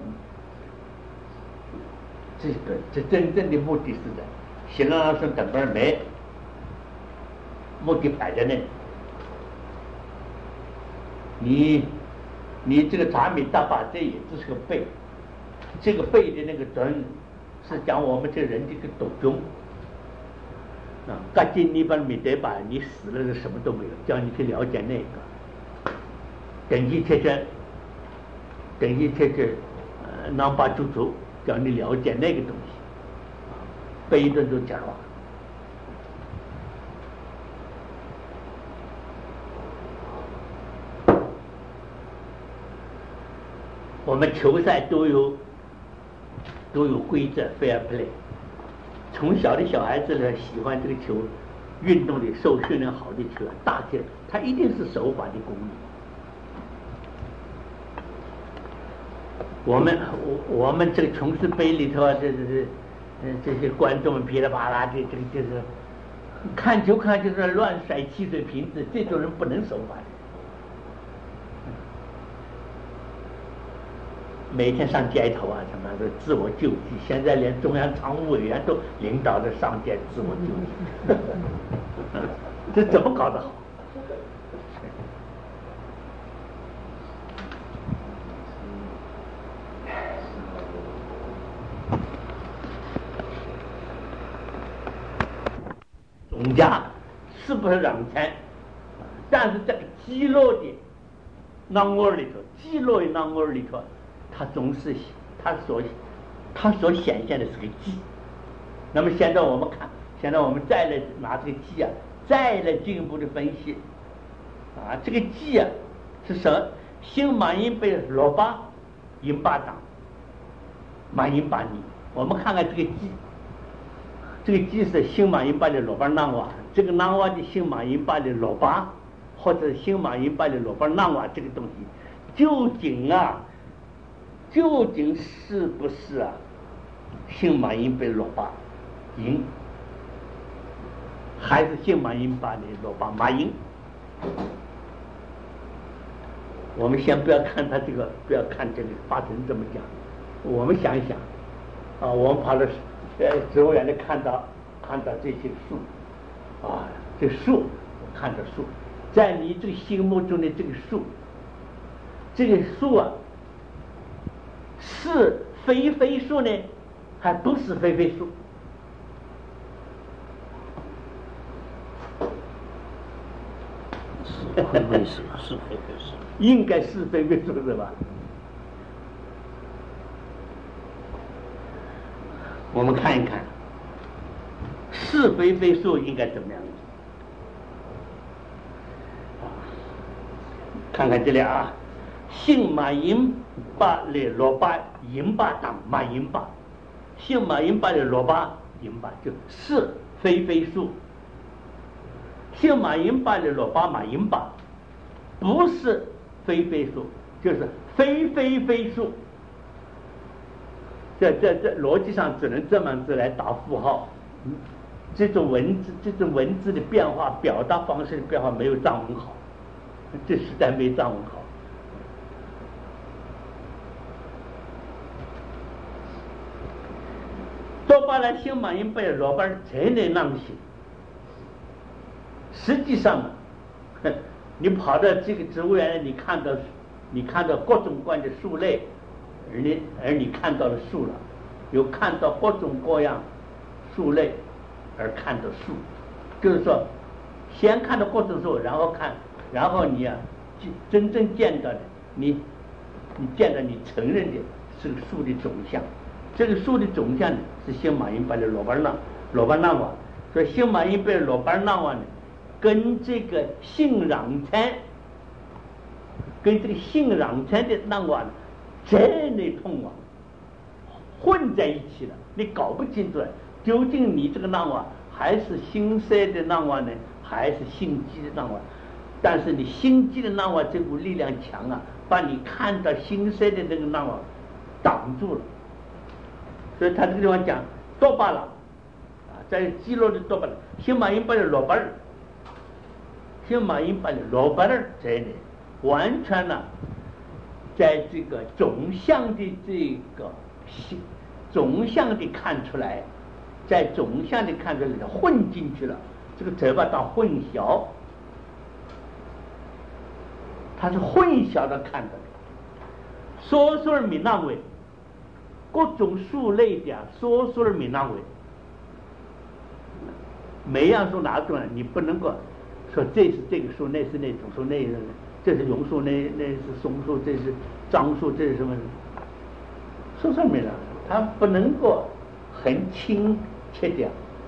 这是顿，这真正的目的是的。希拉朗说等巴尔梅，目的摆在那里。你这个达米达巴，这也只是个背，这个背的那个顿是讲我们这人的一个斗中。嘎金你把米德吧，你死了是什么都没有，叫你去了解那个，等级贴着，囊巴猪猪，叫你了解那个东西，背一顿都讲话。我们球赛都有规则 fair play。从小的小孩子呢，喜欢这个球，运动的受训练好的球，大体他一定是守法的公理。我们这个琼斯杯里头啊，这些观众们噼里啪啦的，这个就是看球就是乱甩汽水瓶子，这种人不能守法的。每天上街头啊，什么的自我救济，现在连中央常务委员都领导着上街自我救济，这怎么搞得好？总价是不是让钱？但是这个肌肉的囊窝里头，它总是它所显现的是个鸡。那么现在我们看，现在我们再来拿这个鸡啊，再来进一步的分析啊，这个鸡啊是什么？新马英被罗巴英巴党马英巴尼，我们看看这个鸡是新马英巴的罗巴囊瓦，这个囊瓦的新马英巴的罗巴，或者新马英巴的罗巴囊瓦，这个东西究竟是不是啊？新马英被罗巴赢，还是新马英把的罗巴马赢？我们先不要看他这个，不要看这个法庭这么讲，我们想一想啊，我们跑到植物园里看到这些树啊，这树看着树，在你这个心目中的这个树啊，是非树呢，还不是非树？ 会不会是非树？ 应该是非树是吧？我们看一看，是非树应该怎么样？看看这里啊，姓马英巴的罗巴英巴党马英巴，姓马英巴的罗巴英巴就是非树，姓马英巴的罗巴马英巴不是非树，就是非树。这逻辑上只能这么子来打符号，这种文字的变化，表达方式的变化没有藏文好，这时代没藏文好。多巴兰新马英被罗巴才能让行，实际上呢，你跑到这个植物园，你看到各种各样的树类。而你看到了树了，有看到各种各样树类， 而看的树，就是说先看到过程树，然后看，然后你真正见到的，你见到你承认的是个树的总相，这个树的总相呢是新马英巴的罗巴那瓦，所以新马英巴的罗巴那瓦呢跟这个性壤参，跟这个性壤参的那瓦呢这类通往混在一起了，你搞不清楚了，究竟你这个那瓦还是心塞的那瓦呢，还是心机的那瓦？但是你心机的那瓦这股力量强啊，把你看到心塞的那个那瓦挡住了。所以他这个地方讲多巴了啊，在肌肉的多巴了，新马英巴的罗巴尔，新马英巴的罗巴尔这里完全呢，在这个总相的这个总相的看出来，在总相的看出来混进去了，这个嘴巴当混淆，它是混淆的看的。说说米那位，各种树类的说说米那位，每样树拿出来，你不能够说这是这个树，那是那种树，那是这是榕树，那是松树，这是樟树，这是什么？说说米那，它不能够很亲切的。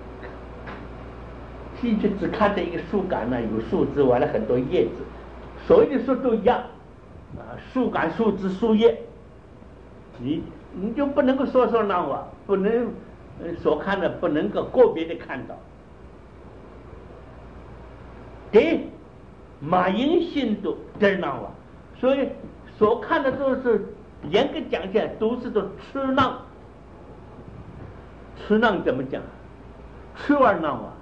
进去只看到一个树干呢，有树枝，完了很多叶子，所有的树都一样啊，树干、树枝、树叶，你就不能够说那话，不能所看的不能够个别的看到。对，马英信都这那话，所以所看的都是严格讲起来都是都吃囊。吃囊怎么讲？吃完囊话。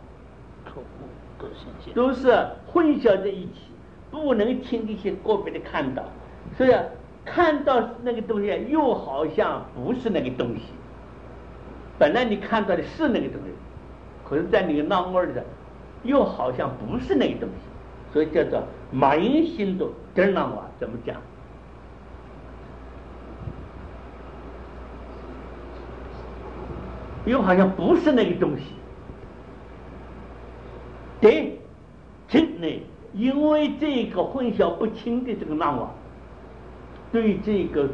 都是混淆在一起，不能轻易些个别的看到，所以看到那个东西又好像不是那个东西，本来你看到的是那个东西，可是在那个闹窝里的又好像不是那个东西，所以叫做马英心的真浪话怎么讲？又好像不是那个东西。对，真的，因为这个混淆不清的这个难瓦，对这个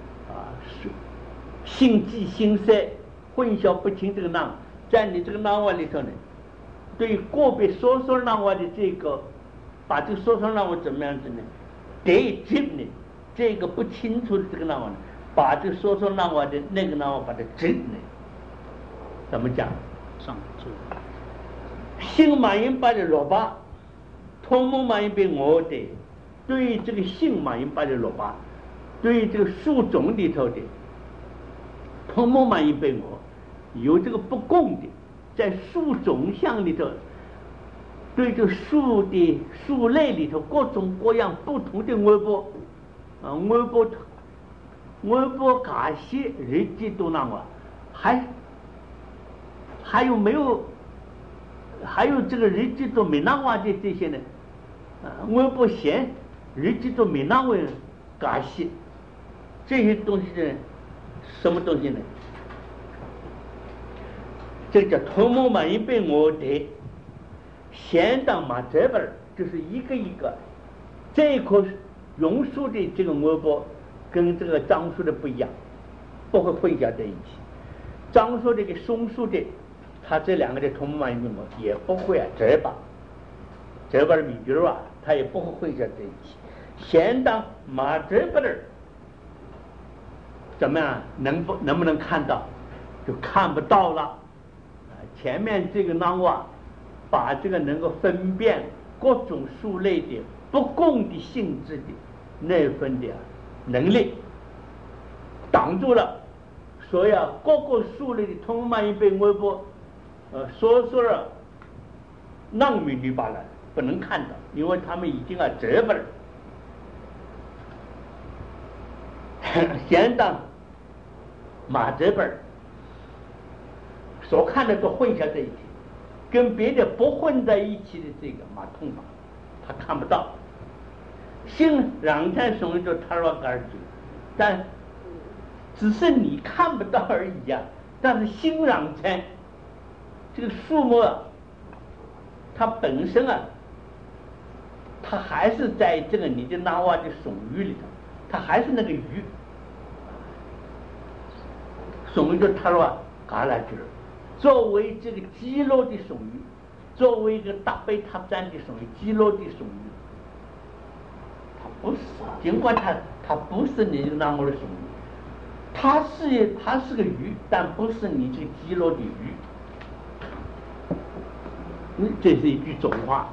心悸心塞混淆不清这个难，在你这个难瓦里头呢，对个别说说难瓦的这个，把这个说说难瓦怎么样子呢？对，真的，这个不清楚的这个难瓦呢，把这个说说难瓦的那个难瓦把它真的，怎么讲？ 上注。 性马英巴的罗巴，通蒙马英被我的，对这个性马英巴的罗巴，对这个树种里头的通蒙马英被我有这个不共的，在树种相里头，对这树的树类里头各种各样不同的微波啊，微波感些日记都那么，还有没有？还有这个日记都闽南话的这些呢，微博线日记都闽南话感谢这些东西呢，什么东西呢？这个叫头目满一被我的先当马这边就是一个一个，这一棵榕树的这个微博跟这个樟树的不一样，不会混淆在一起。樟树这个松树的。他这两个的同门密码也不会这把的米句啊，他也不会混淆在一起。先当马这把的怎么样？能不能看到？就看不到了。前面这个囊瓦把这个能够分辨各种树类的不共的性质的那份的能力挡住了，所以各个树类的同门一被微波。说了，让米律罢了，不能看到，因为他们已经折本了。相当马折本所看的都混淆在一起，跟别的不混在一起的这个马痛马，他看不到。性壤参属于就他说个儿子，但只是你看不到而已呀。但是性壤参。 这个数目啊，它本身啊，它还是在这个你的那瓦的损域里头，它还是那个鱼，损域就它说嘎拉句，作为这个基罗的损域，作为一个大贝塔山的损域，基罗的损域，它不是，尽管它不是你这个那瓦的损域。它是个鱼，但不是你这个基罗的鱼。这是一句总话。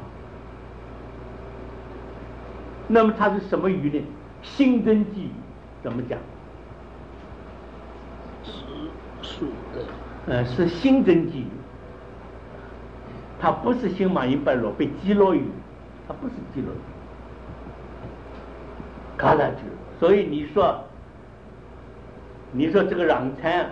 那么它是什么鱼呢？新增鲫鱼，怎么讲？是新增鲫鱼，它不是新马银白螺被基罗鱼，它不是基罗鱼，嘎拉句。所以你说这个壤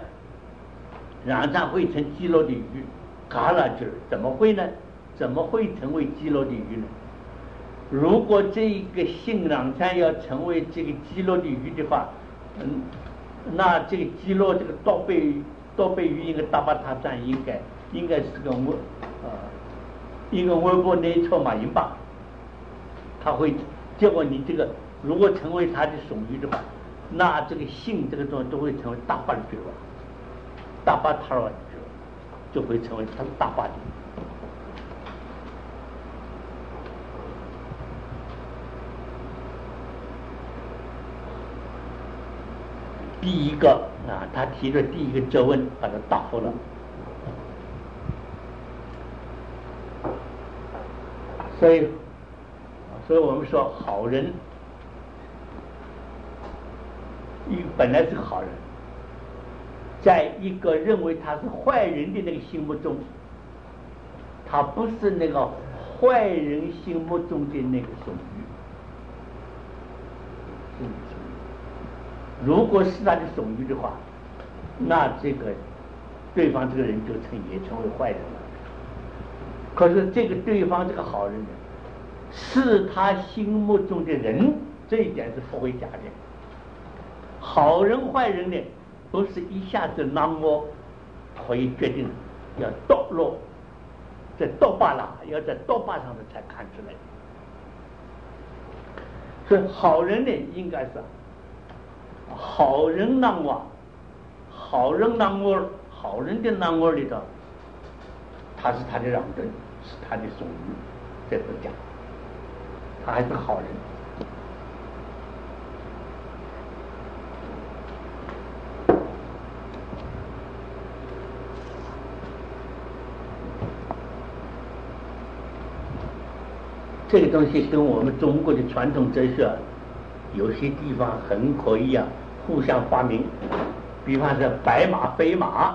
滩会成基罗的鱼，嘎拉句怎么会呢？怎么会成为基罗的鱼呢？如果这一个新壤滩要成为这个基罗的鱼的话，那这个基罗这个多贝鱼应该大巴塔山应该是个一个微波内错马银吧，它会结果你这个如果成为它的属鱼的话。那这个性这个东西都会成为大巴的觉悟，大巴塔尔就会成为它大巴的。第一个啊，他提的第一个责问把它答复了。所以我们说好人。本来是好人，在一个认为他是坏人的那个心目中，他不是那个坏人心目中的那个属于。如果是他的属于的话，那这个对方这个人也成为坏人了。可是这个对方这个好人呢，是他心目中的人，这一点是不会假的。好人坏人呢，不是一下子那么可以决定，要堕落在堕巴了，要在堕巴上头才看出来。所以好人呢，应该是好人难瓦，好人难瓦，好人的难瓦里头，他是他的让人，是他的属于，这不讲，他还是好人。这个东西跟我们中国的传统哲学有些地方很可以互相发明。比方说白马非马，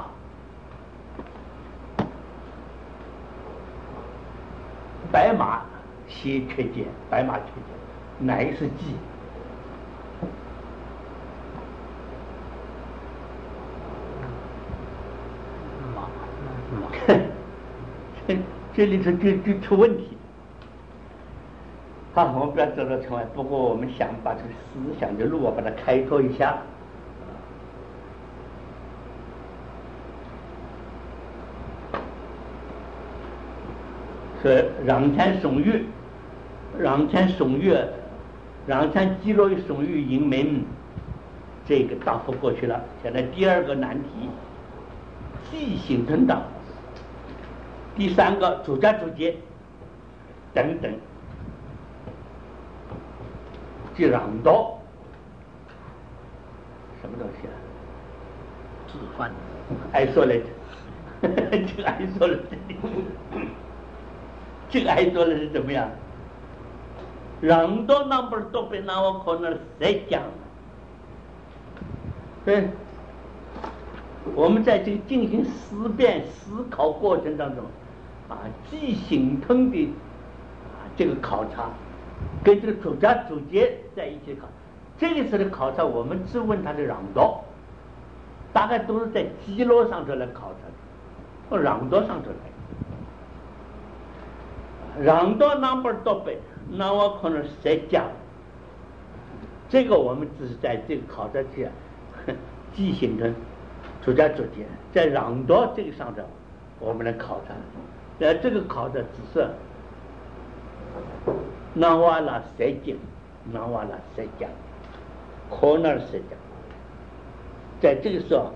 白马些缺见，白马缺见，哪一是鸡？这里头就出问题。好，我们不要走到城外，不过我们想把这个思想的路把它开拓一下。说壤滩松玉，壤滩松玉，壤滩基罗与松玉营门，这个答复过去了。现在第二个难题，记性等等，第三个主家主节等等。这壤道什么东西自犯爱说了这个爱说了这个爱说了是怎么样？壤道那不都被那我可能谁讲？对，我们在这个进行思辨思考过程当中既形成的这个考察跟这个主家主节在一起考，这个时候的考察我们只问他的壤道，大概都是在基罗上头来考察的，壤道上头来，壤道那边到北，那我可能谁讲？这个我们只是在这个考察期既形成主家主节，在壤道这个上头我们来考他。这个考的只是那瓦拉塞经，那瓦拉塞讲，可那塞讲。在这个时候，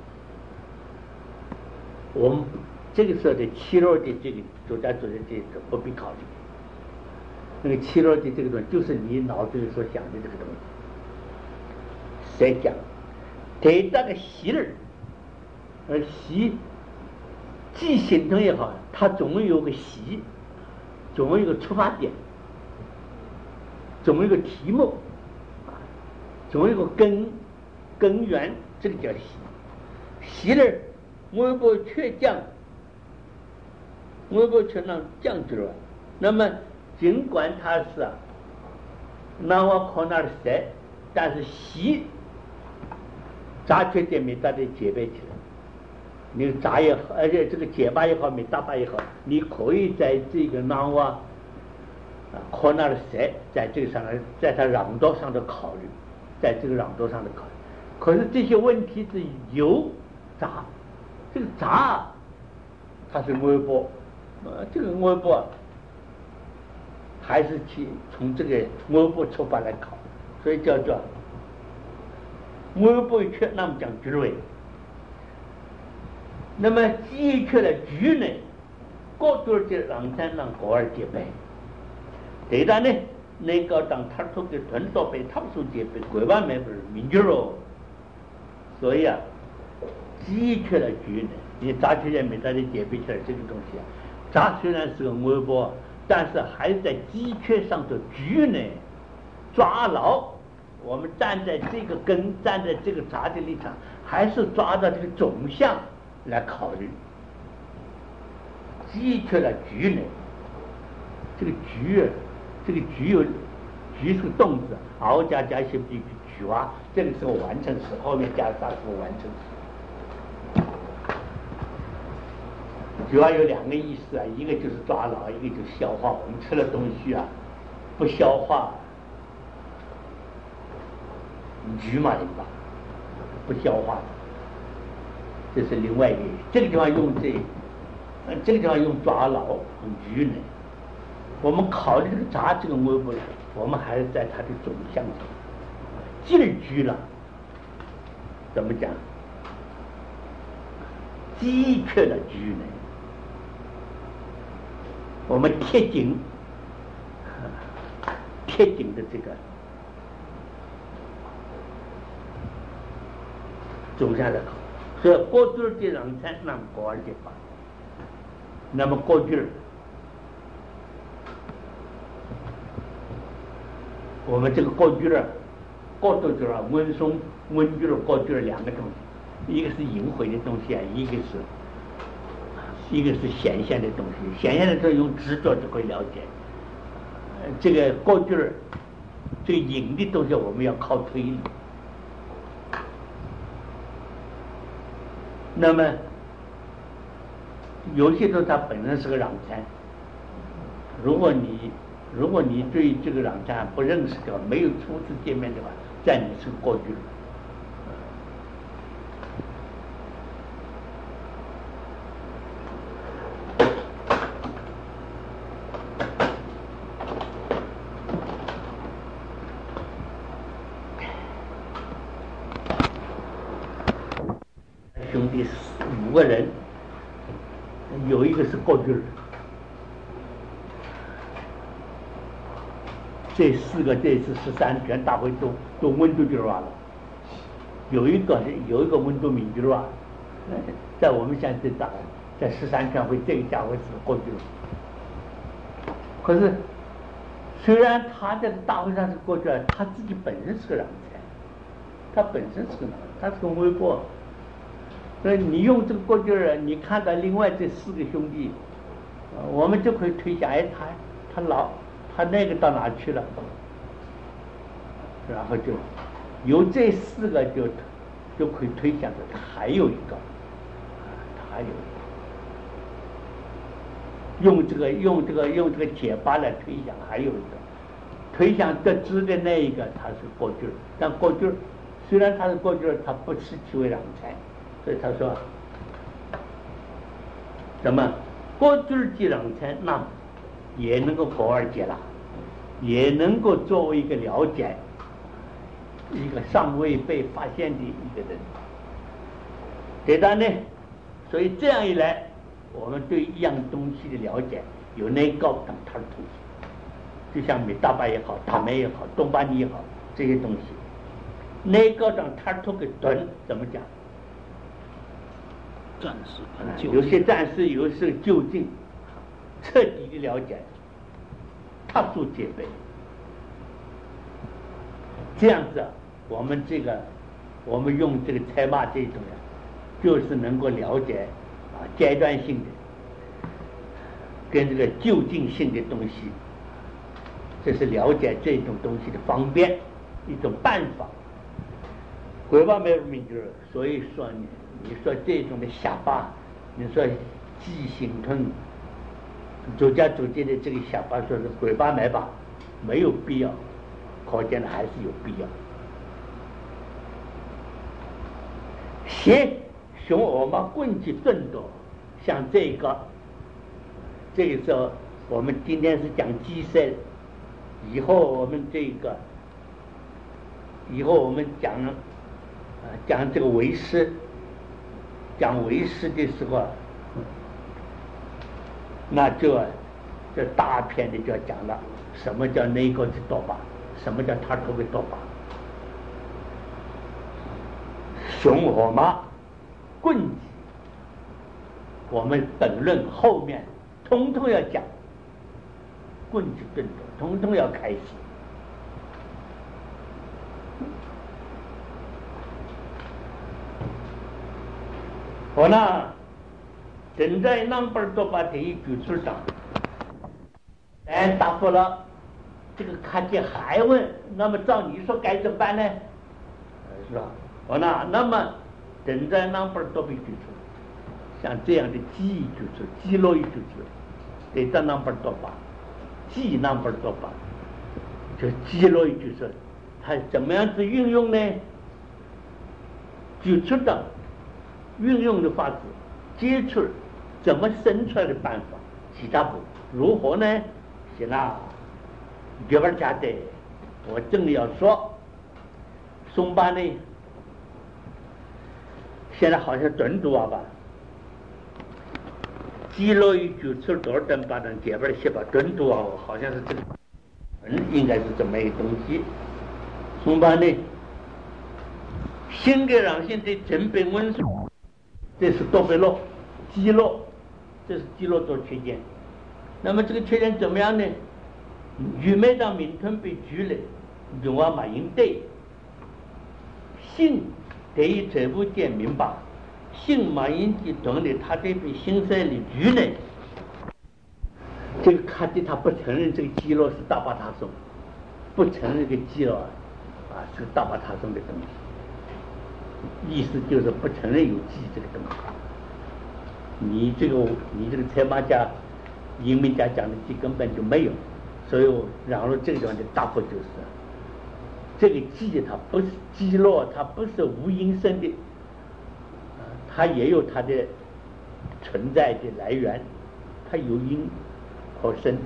我们这个时候的七罗的这个作家这个不必考虑。那个七罗的这个东西，就是你脑子里所想的这个东西。谁讲？对那个习儿，而习既形成也好，它总有个习，总有一个出发点，总有一个题目，总有一个根源，这个叫习。习儿，我不却讲，我不却让讲出来。那么尽管它是那我靠那儿塞，但是习杂缺点没把它解决起来。你杂也好，而且这个结巴也好，没打巴也好，你可以在这个那我靠那儿塞，在这个上面，在它朗读上的考虑，在这个朗读上的考虑。可是这些问题是有杂，这个杂它是微波，这个微波还是去从这个微波出发来考，所以叫做微波缺，那么讲句类。那么记缺了句呢，各多的让三让高二结背，对的呢，那个当他出的团到被他所结背，国外没不是民族喽，所以啊，记缺了句呢，你杂缺也没在这结背起来这个东西啊，杂虽然是个微波，但是还是在记缺上的句呢抓牢。我们站在这个根，站在这个杂的立场，还是抓到这个总项来考虑。记缺了局呢，这个局有局是个动词，熬加写不进去局啊，这个是个完成时，后面加上是个完成时。局啊有两个意思啊，一个就是抓牢，一个就是消化。我们吃了东西啊，不消化。局嘛，对吧？不消化的，这是另外一个。这个地方用这个地方用抓牢，用局呢。我们考虑这个杂这个微波，我们还是在它的总项上。既然局了，怎么讲？的确的局呢，我们贴紧的这个。总下来考，所以过去的人才那么高二的吧。那么过去，我们这个过去了，过去了温句了过去了两个东西，一个是隐晦的东西啊，一个是显现的东西。显现的东西用直觉就可以了解。这个过去了，这个隐的东西我们要靠推理。那么有些时候它本身是个壤参，如果你对这个壤参不认识的话，没有初次见面的话，在你是个过去。兄弟5个人，有一个是过去人，这4个这次13全大会都温度就完了，有一个温度民主啊，在我们现在在13全会这个家伙是过去人，可是虽然他在大会上是过去了，他自己本身是个人才，他本身是个他是个微博。所以你用这个过去人，你看到另外这4个兄弟，我们就可以推想，哎，他那个到哪去了？然后就由这4个就可以推想着，他还有一个，用这个解巴来推想，还有一个推想得知的那一个他是过去人，但过去虽然他是过去人，他不视其为壤才。所以他说， 什么过去几两才那也能够口而解了，也能够作为一个了解一个尚未被发现的一个人，对的呢。所以这样一来，我们对一样东西的了解有内高等它的东西，就像米大巴也好，大梅也好，东巴尼也好，这些东西内高等它的个短怎么讲？ 暂时很究竟， 有些暂时，有些究竟，彻底的了解，踏足戒备。这样子，我们用这个采马这种呀，就是能够了解阶段性的跟这个究竟性的东西，这是了解这种东西的方便一种办法。鬼话没有名字，所以说你说这种的下巴，你说记性吞，逐渐的这个下巴说是鬼巴买吧，没有必要，可见的还是有必要。熊我们棍子钝多，像这个时候，我们今天是讲鸡塞，以后我们讲这个为师，讲为师的时候，那这大片的就要讲了，什么叫内沟的多巴，什么叫他头的多巴，熊火马棍子，我们本论后面通通要讲，棍子钝多，通通要开始。我呢，正在南边多把这一举出上，答复了这个看见还问，那么照你说该怎么办呢？是吧？我呢，那么正在南边多被举出，像这样的记忆举出，记录一举出，得在南边多把，记南边多把，就记录一举出，它怎么样子运用呢？举出的。运用的法子，接触怎么生出来的办法，其他不如何呢？行了，别玩假的，我正要说，松巴呢，现在好像准读吧，记录一举出多少等把人这边写吧，准读好像是这个，应该是这么一个东西。松巴呢，新格朗性的正本文书。这是多贝洛基洛，这是基洛多缺陷。那么这个缺陷怎么样呢？愚昧当民吞被拘了，用啊马应对，性得以这部见明白，性马应的懂的，他这被心塞里拘呢。这个卡蒂他不承认这个基洛是大巴塔松，不承认这个基洛是大巴塔松的东西。意思就是不承认有记这个东西。你这个采马家、英明家讲的记根本就没有，所以然后这个地方的答复就是，这个记它不是记落，它不是无因生的，它也有它的存在的来源，它有因可生。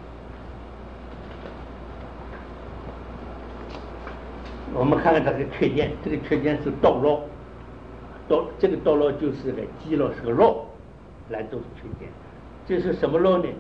我们看看它的缺点，这个缺点是堕落，这个堕落就是个基落是个落，来都是缺点。这是什么落呢？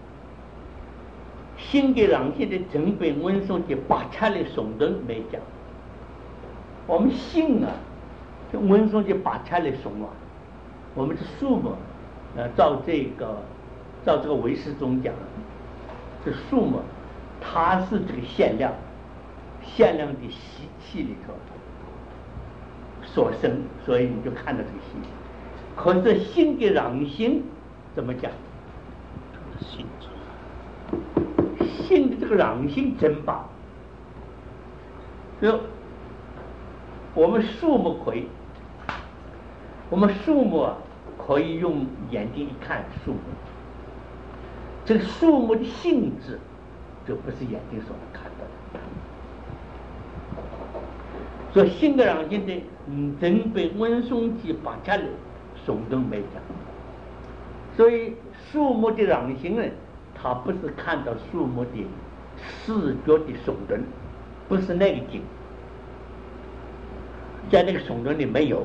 新给朗性的整本文松的八掐的耸动没讲。我们信这文松的八掐的耸我们的数目，照这个唯识中讲，这数目它是这个限量的习气里头所生，所以你就看到这个心。可是心的壤心怎么讲？心的这个壤心真棒。就我们树木可以用眼睛一看树木，这个树木的性质就不是眼睛所能看到的。所以新的壤心的整本文松记把家里耸动没讲， 所以树木的壤形呢，它不是看到树木的视觉的耸动，不是那个景，在那个耸动里没有，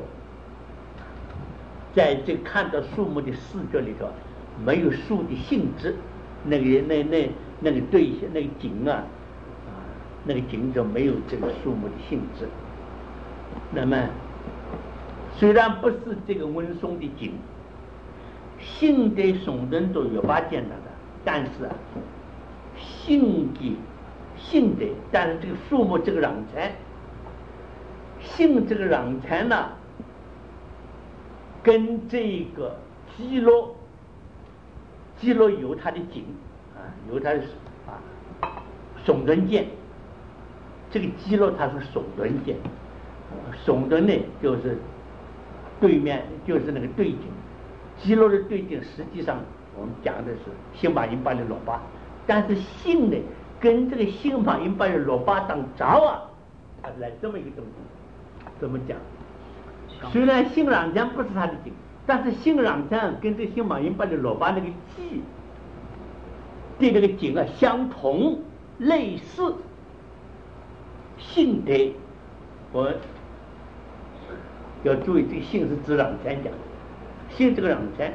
在这看到树木的视觉里头没有树的性质，那个对象那个景啊，那个景就没有这个树木的性质。那么虽然不是这个温松的景，性的耸动都有把见到的，但是性的，但是这个树木这个壤产，性这个壤产呢，跟这个基落有它的景有它的耸动见，这个基落它是耸动见，耸动呢就是对面就是那个对景，基落的对景实际上我们讲的是新马英巴的罗巴，但是性呢跟这个新马英巴的罗巴当着它来这么一个东西，怎么讲？虽然性壤产不是它的景，但是性壤产跟这新马英巴的罗巴那个记对那个景相同类似，性的我要注意，这个性是指壤产讲的，性这个壤产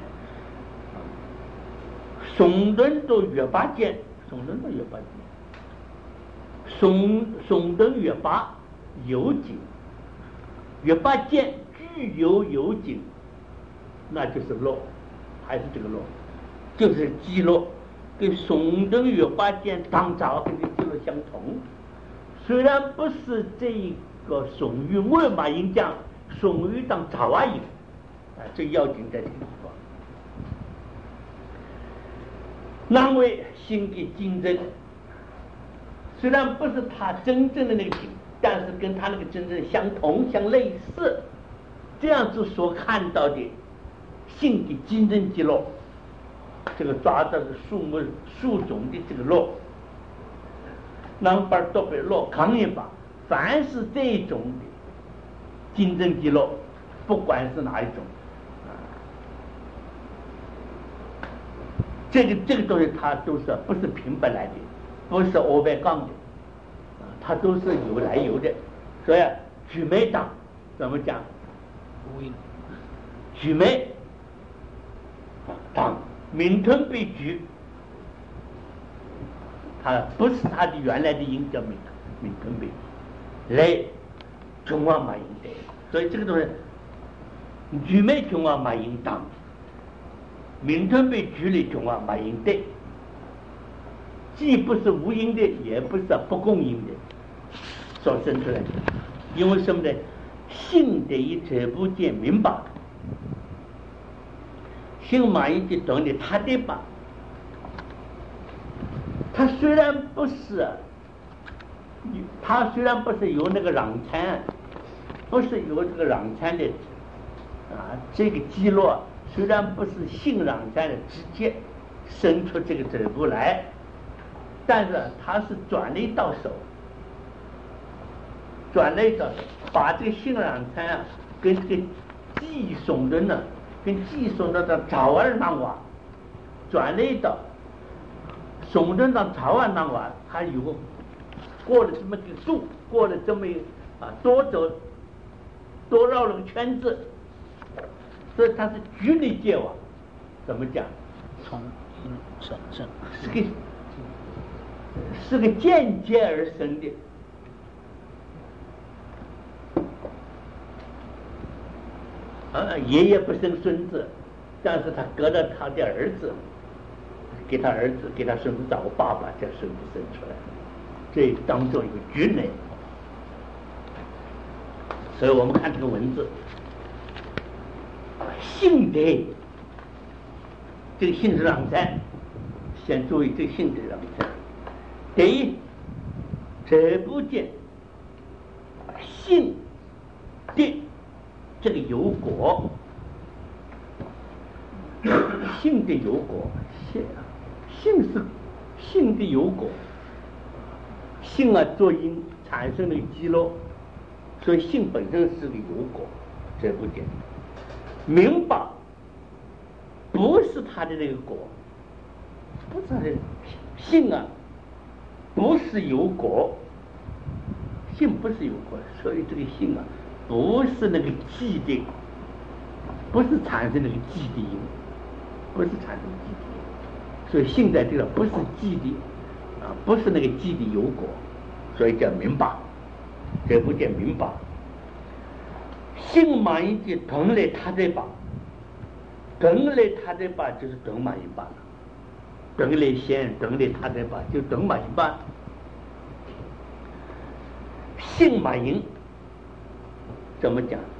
耸动到月八见，耸动月八有景，月八见具有景，那就是落，还是这个落，就是基落，跟耸动月八见当着跟这基落相同。虽然不是这个耸于我马英讲，耸于当早而已，这要紧在这个地方。那为性的竞争，虽然不是他真正的那个景，但是跟他那个真正相同相类似，这样子所看到的性的竞争记录，这个抓到的树种的这个落，南边东北落抗议吧，凡是这种的竞争记录，不管是哪一种这个东西它都是不是平白来的，不是欧白杠的它都是有来由的。所以举梅党怎么讲？举梅党闽吞被举，它不是它的原来的音叫闽吞被来中华马英的，所以这个东西举梅中华马英党闽吞被举里中华马英的，既不是无音的，也不是不共音的所生出来的。因为什么呢？性的一这部见明白，新马英的懂的他的吧，他虽然不是有那个壤产，不是有这个壤产的这个基落，虽然不是性壤产的直接生出这个这部来，但是他是转了一道手，把这个性壤产跟这个寄耸动呢，跟寄耸动的早儿当瓦转了一道，耸动到早儿当瓦，它有个过了这么个度，过了这么多绕了个圈子，所以它是局里界瓦，怎么讲？ 从生是个间接而生的。爷爷不生孙子，但是他隔着他的儿子，给他孙子找个爸爸，叫孙子生出来，这当中有局内。所以我们看这个文字，性的这个性质壤产，先注意这个性质壤产。第一，这部见性的这个有果，性的有果，性的有果，性作因产生了基落，所以性本身是个有果。这部点明白不是他它的那个果，不是它的性啊，不是有果，性不是有果，所以这个性啊，不是那个寂的，不是产生那个寂的因，不是产生寂的因，所以性在这个不是寂的啊，不是那个寂的有果，所以叫明白，这不叫明白。性满因的同类他在把，同类他在把就是同满因把了，同类先同类他在把就同满因把。性满因怎么讲？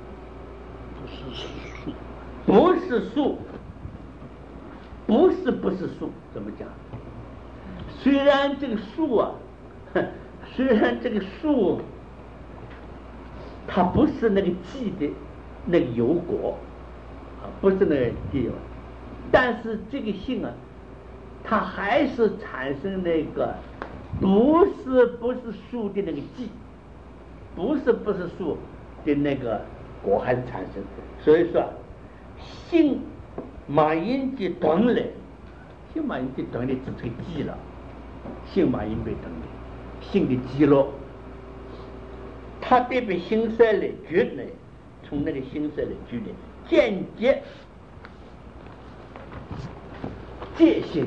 不是数，不是数，怎么讲？虽然这个数啊，虽然这个数它不是那个寂的那个有果啊，不是那个寂有，但是这个性啊，它还是产生那个不是数的那个寂，不是数的那个果还是产生。所以说性满因的同类，性满因的同类只这个寂了，性满因被同类，性的寂落。它对比心色来觉呢，从那个心色来觉呢，间接界性。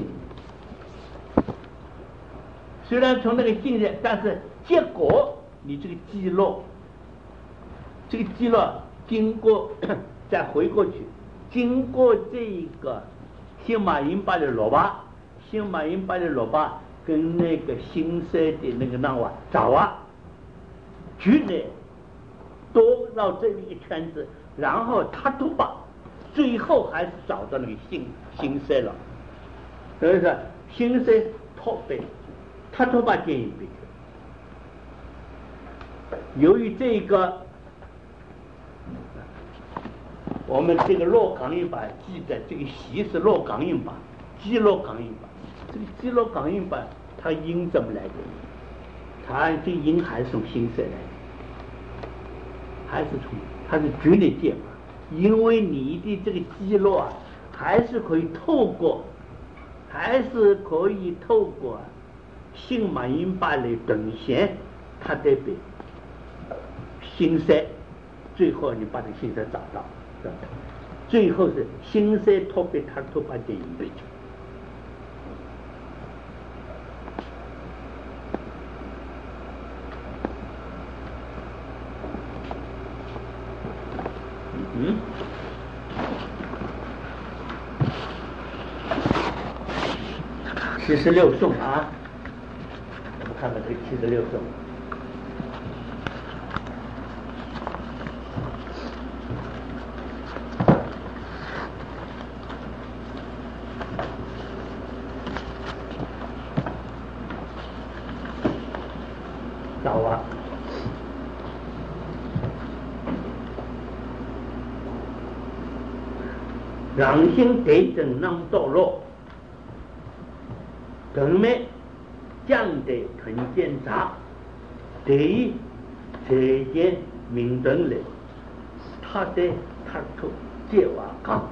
虽然从那个境界，但是结果你这个积落，这个积落经过再回过去，经过这一个心马因巴的罗巴，心马因巴的罗巴跟那个心色的那个那瓦找啊。局内多绕这一个圈子，然后他都把最后还是找到那个心色了。所以说心色托背，他都把建议背。由于这个我们这个洛港印法记载，这个习是洛港印法，基洛港印法，这个基洛港印法它因怎么来的？它这个因还是从心色来的。还是从它是局内界法，因为你的这个肌肉啊，还是可以透过性满因巴来等线，它得被心色，最后你把这个心色找到，最后是心色托被它托把这一辈子。76颂啊，我们看看这76颂。找啊，让心得正能堕落。等咩降的纯见杂，对这件明灯来，他的他出借瓦刚，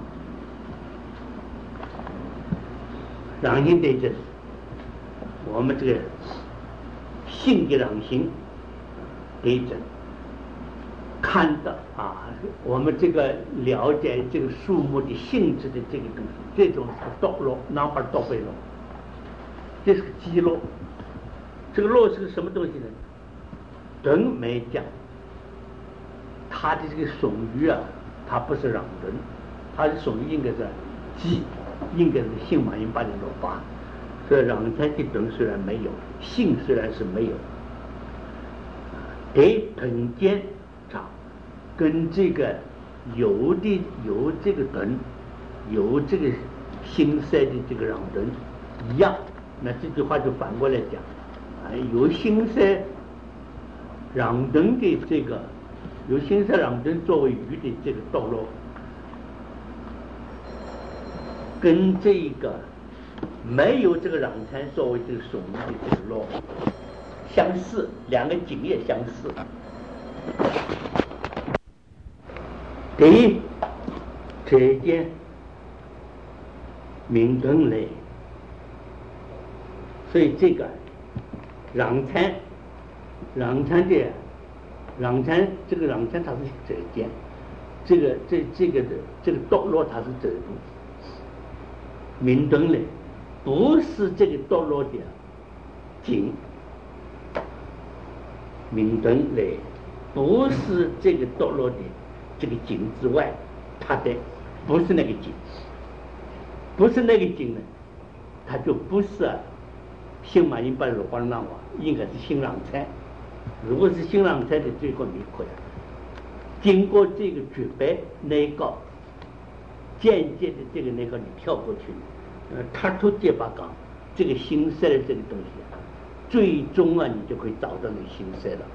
让心得正，我们这个性的让心得正，看到啊，我们这个了解这个树木的性质的这个东西，这种是堕落，哪怕堕背落。这是个基落，这个落是个什么东西呢？人没讲，它的这个损于啊，它不是让人，它的损于应该是基，应该是性满因巴的罗巴，所以让它的人虽然没有，性虽然是没有，得同间长，跟这个有这个人，有这个心色的这个让人一样。那这句话就反过来讲，有心色让人的这个，有心色让人作为鱼的这个堕落，跟这个没有这个让参作为这个损益的这个落相似，两个景也相似。第一，这件明灯嘞。所以这个让参这个让参它是折尖，这个堕落它是折度。明灯嘞不是这个堕落的景，明灯嘞不是这个堕落的这个景之外，它的不是那个景，不是那个景呢，它就不是新马英巴罗光浪瓦，应该是新让参。如果是新让参的最后没可以，经过这个举白那个间接的这个那个你跳过去，他突结巴讲这个心塞的这个东西，最终啊你就可以找到那个心塞了。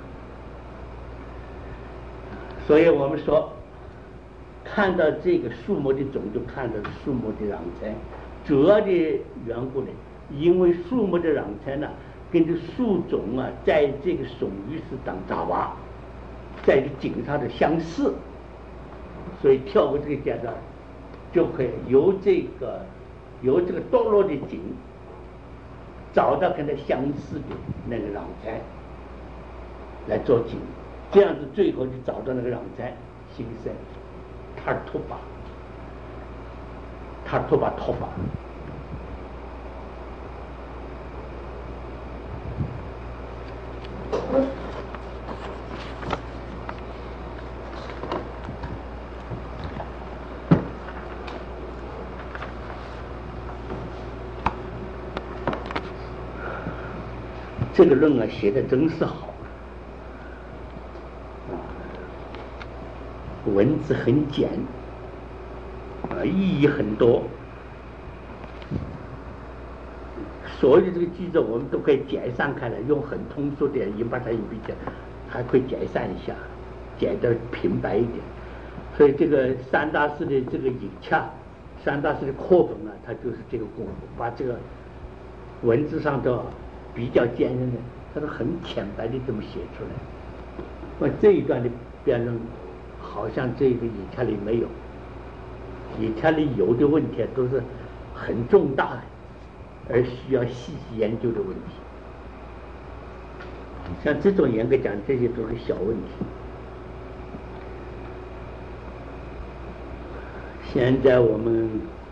所以我们说看到这个树木的种就看到树木的让参，主要的缘故呢，因为树木的让参呢跟这树种啊在这个属于是当杂娃在这景上的相似，所以跳过这个阶段就可以由这个堕落的景找到跟它相似的那个让参来做景，这样子最后就找到那个让参心塞塔托巴托巴。这个论啊写的真是好，文字很简，意义很多，所有这个句子我们都可以解散开来，用很通俗的语把它比较，还可以解散一下，解得平白一点。所以这个三大师的这个引洽，三大师的课本啊，它就是这个功夫，把这个文字上的比较坚韧的，它是很浅白的这么写出来。这一段的辩论好像这个引洽里没有，引洽里有的问题都是很重大的，而需要细细研究的问题。像这种严格讲，这些都是小问题。现在我们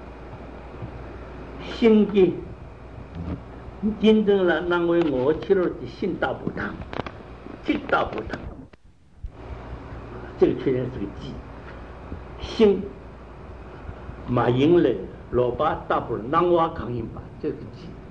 新的真正了认为我去了的新大补堂，这大补堂，这个确实是个记，新马英嘞老八大补堂南瓦抗英吧，这是记。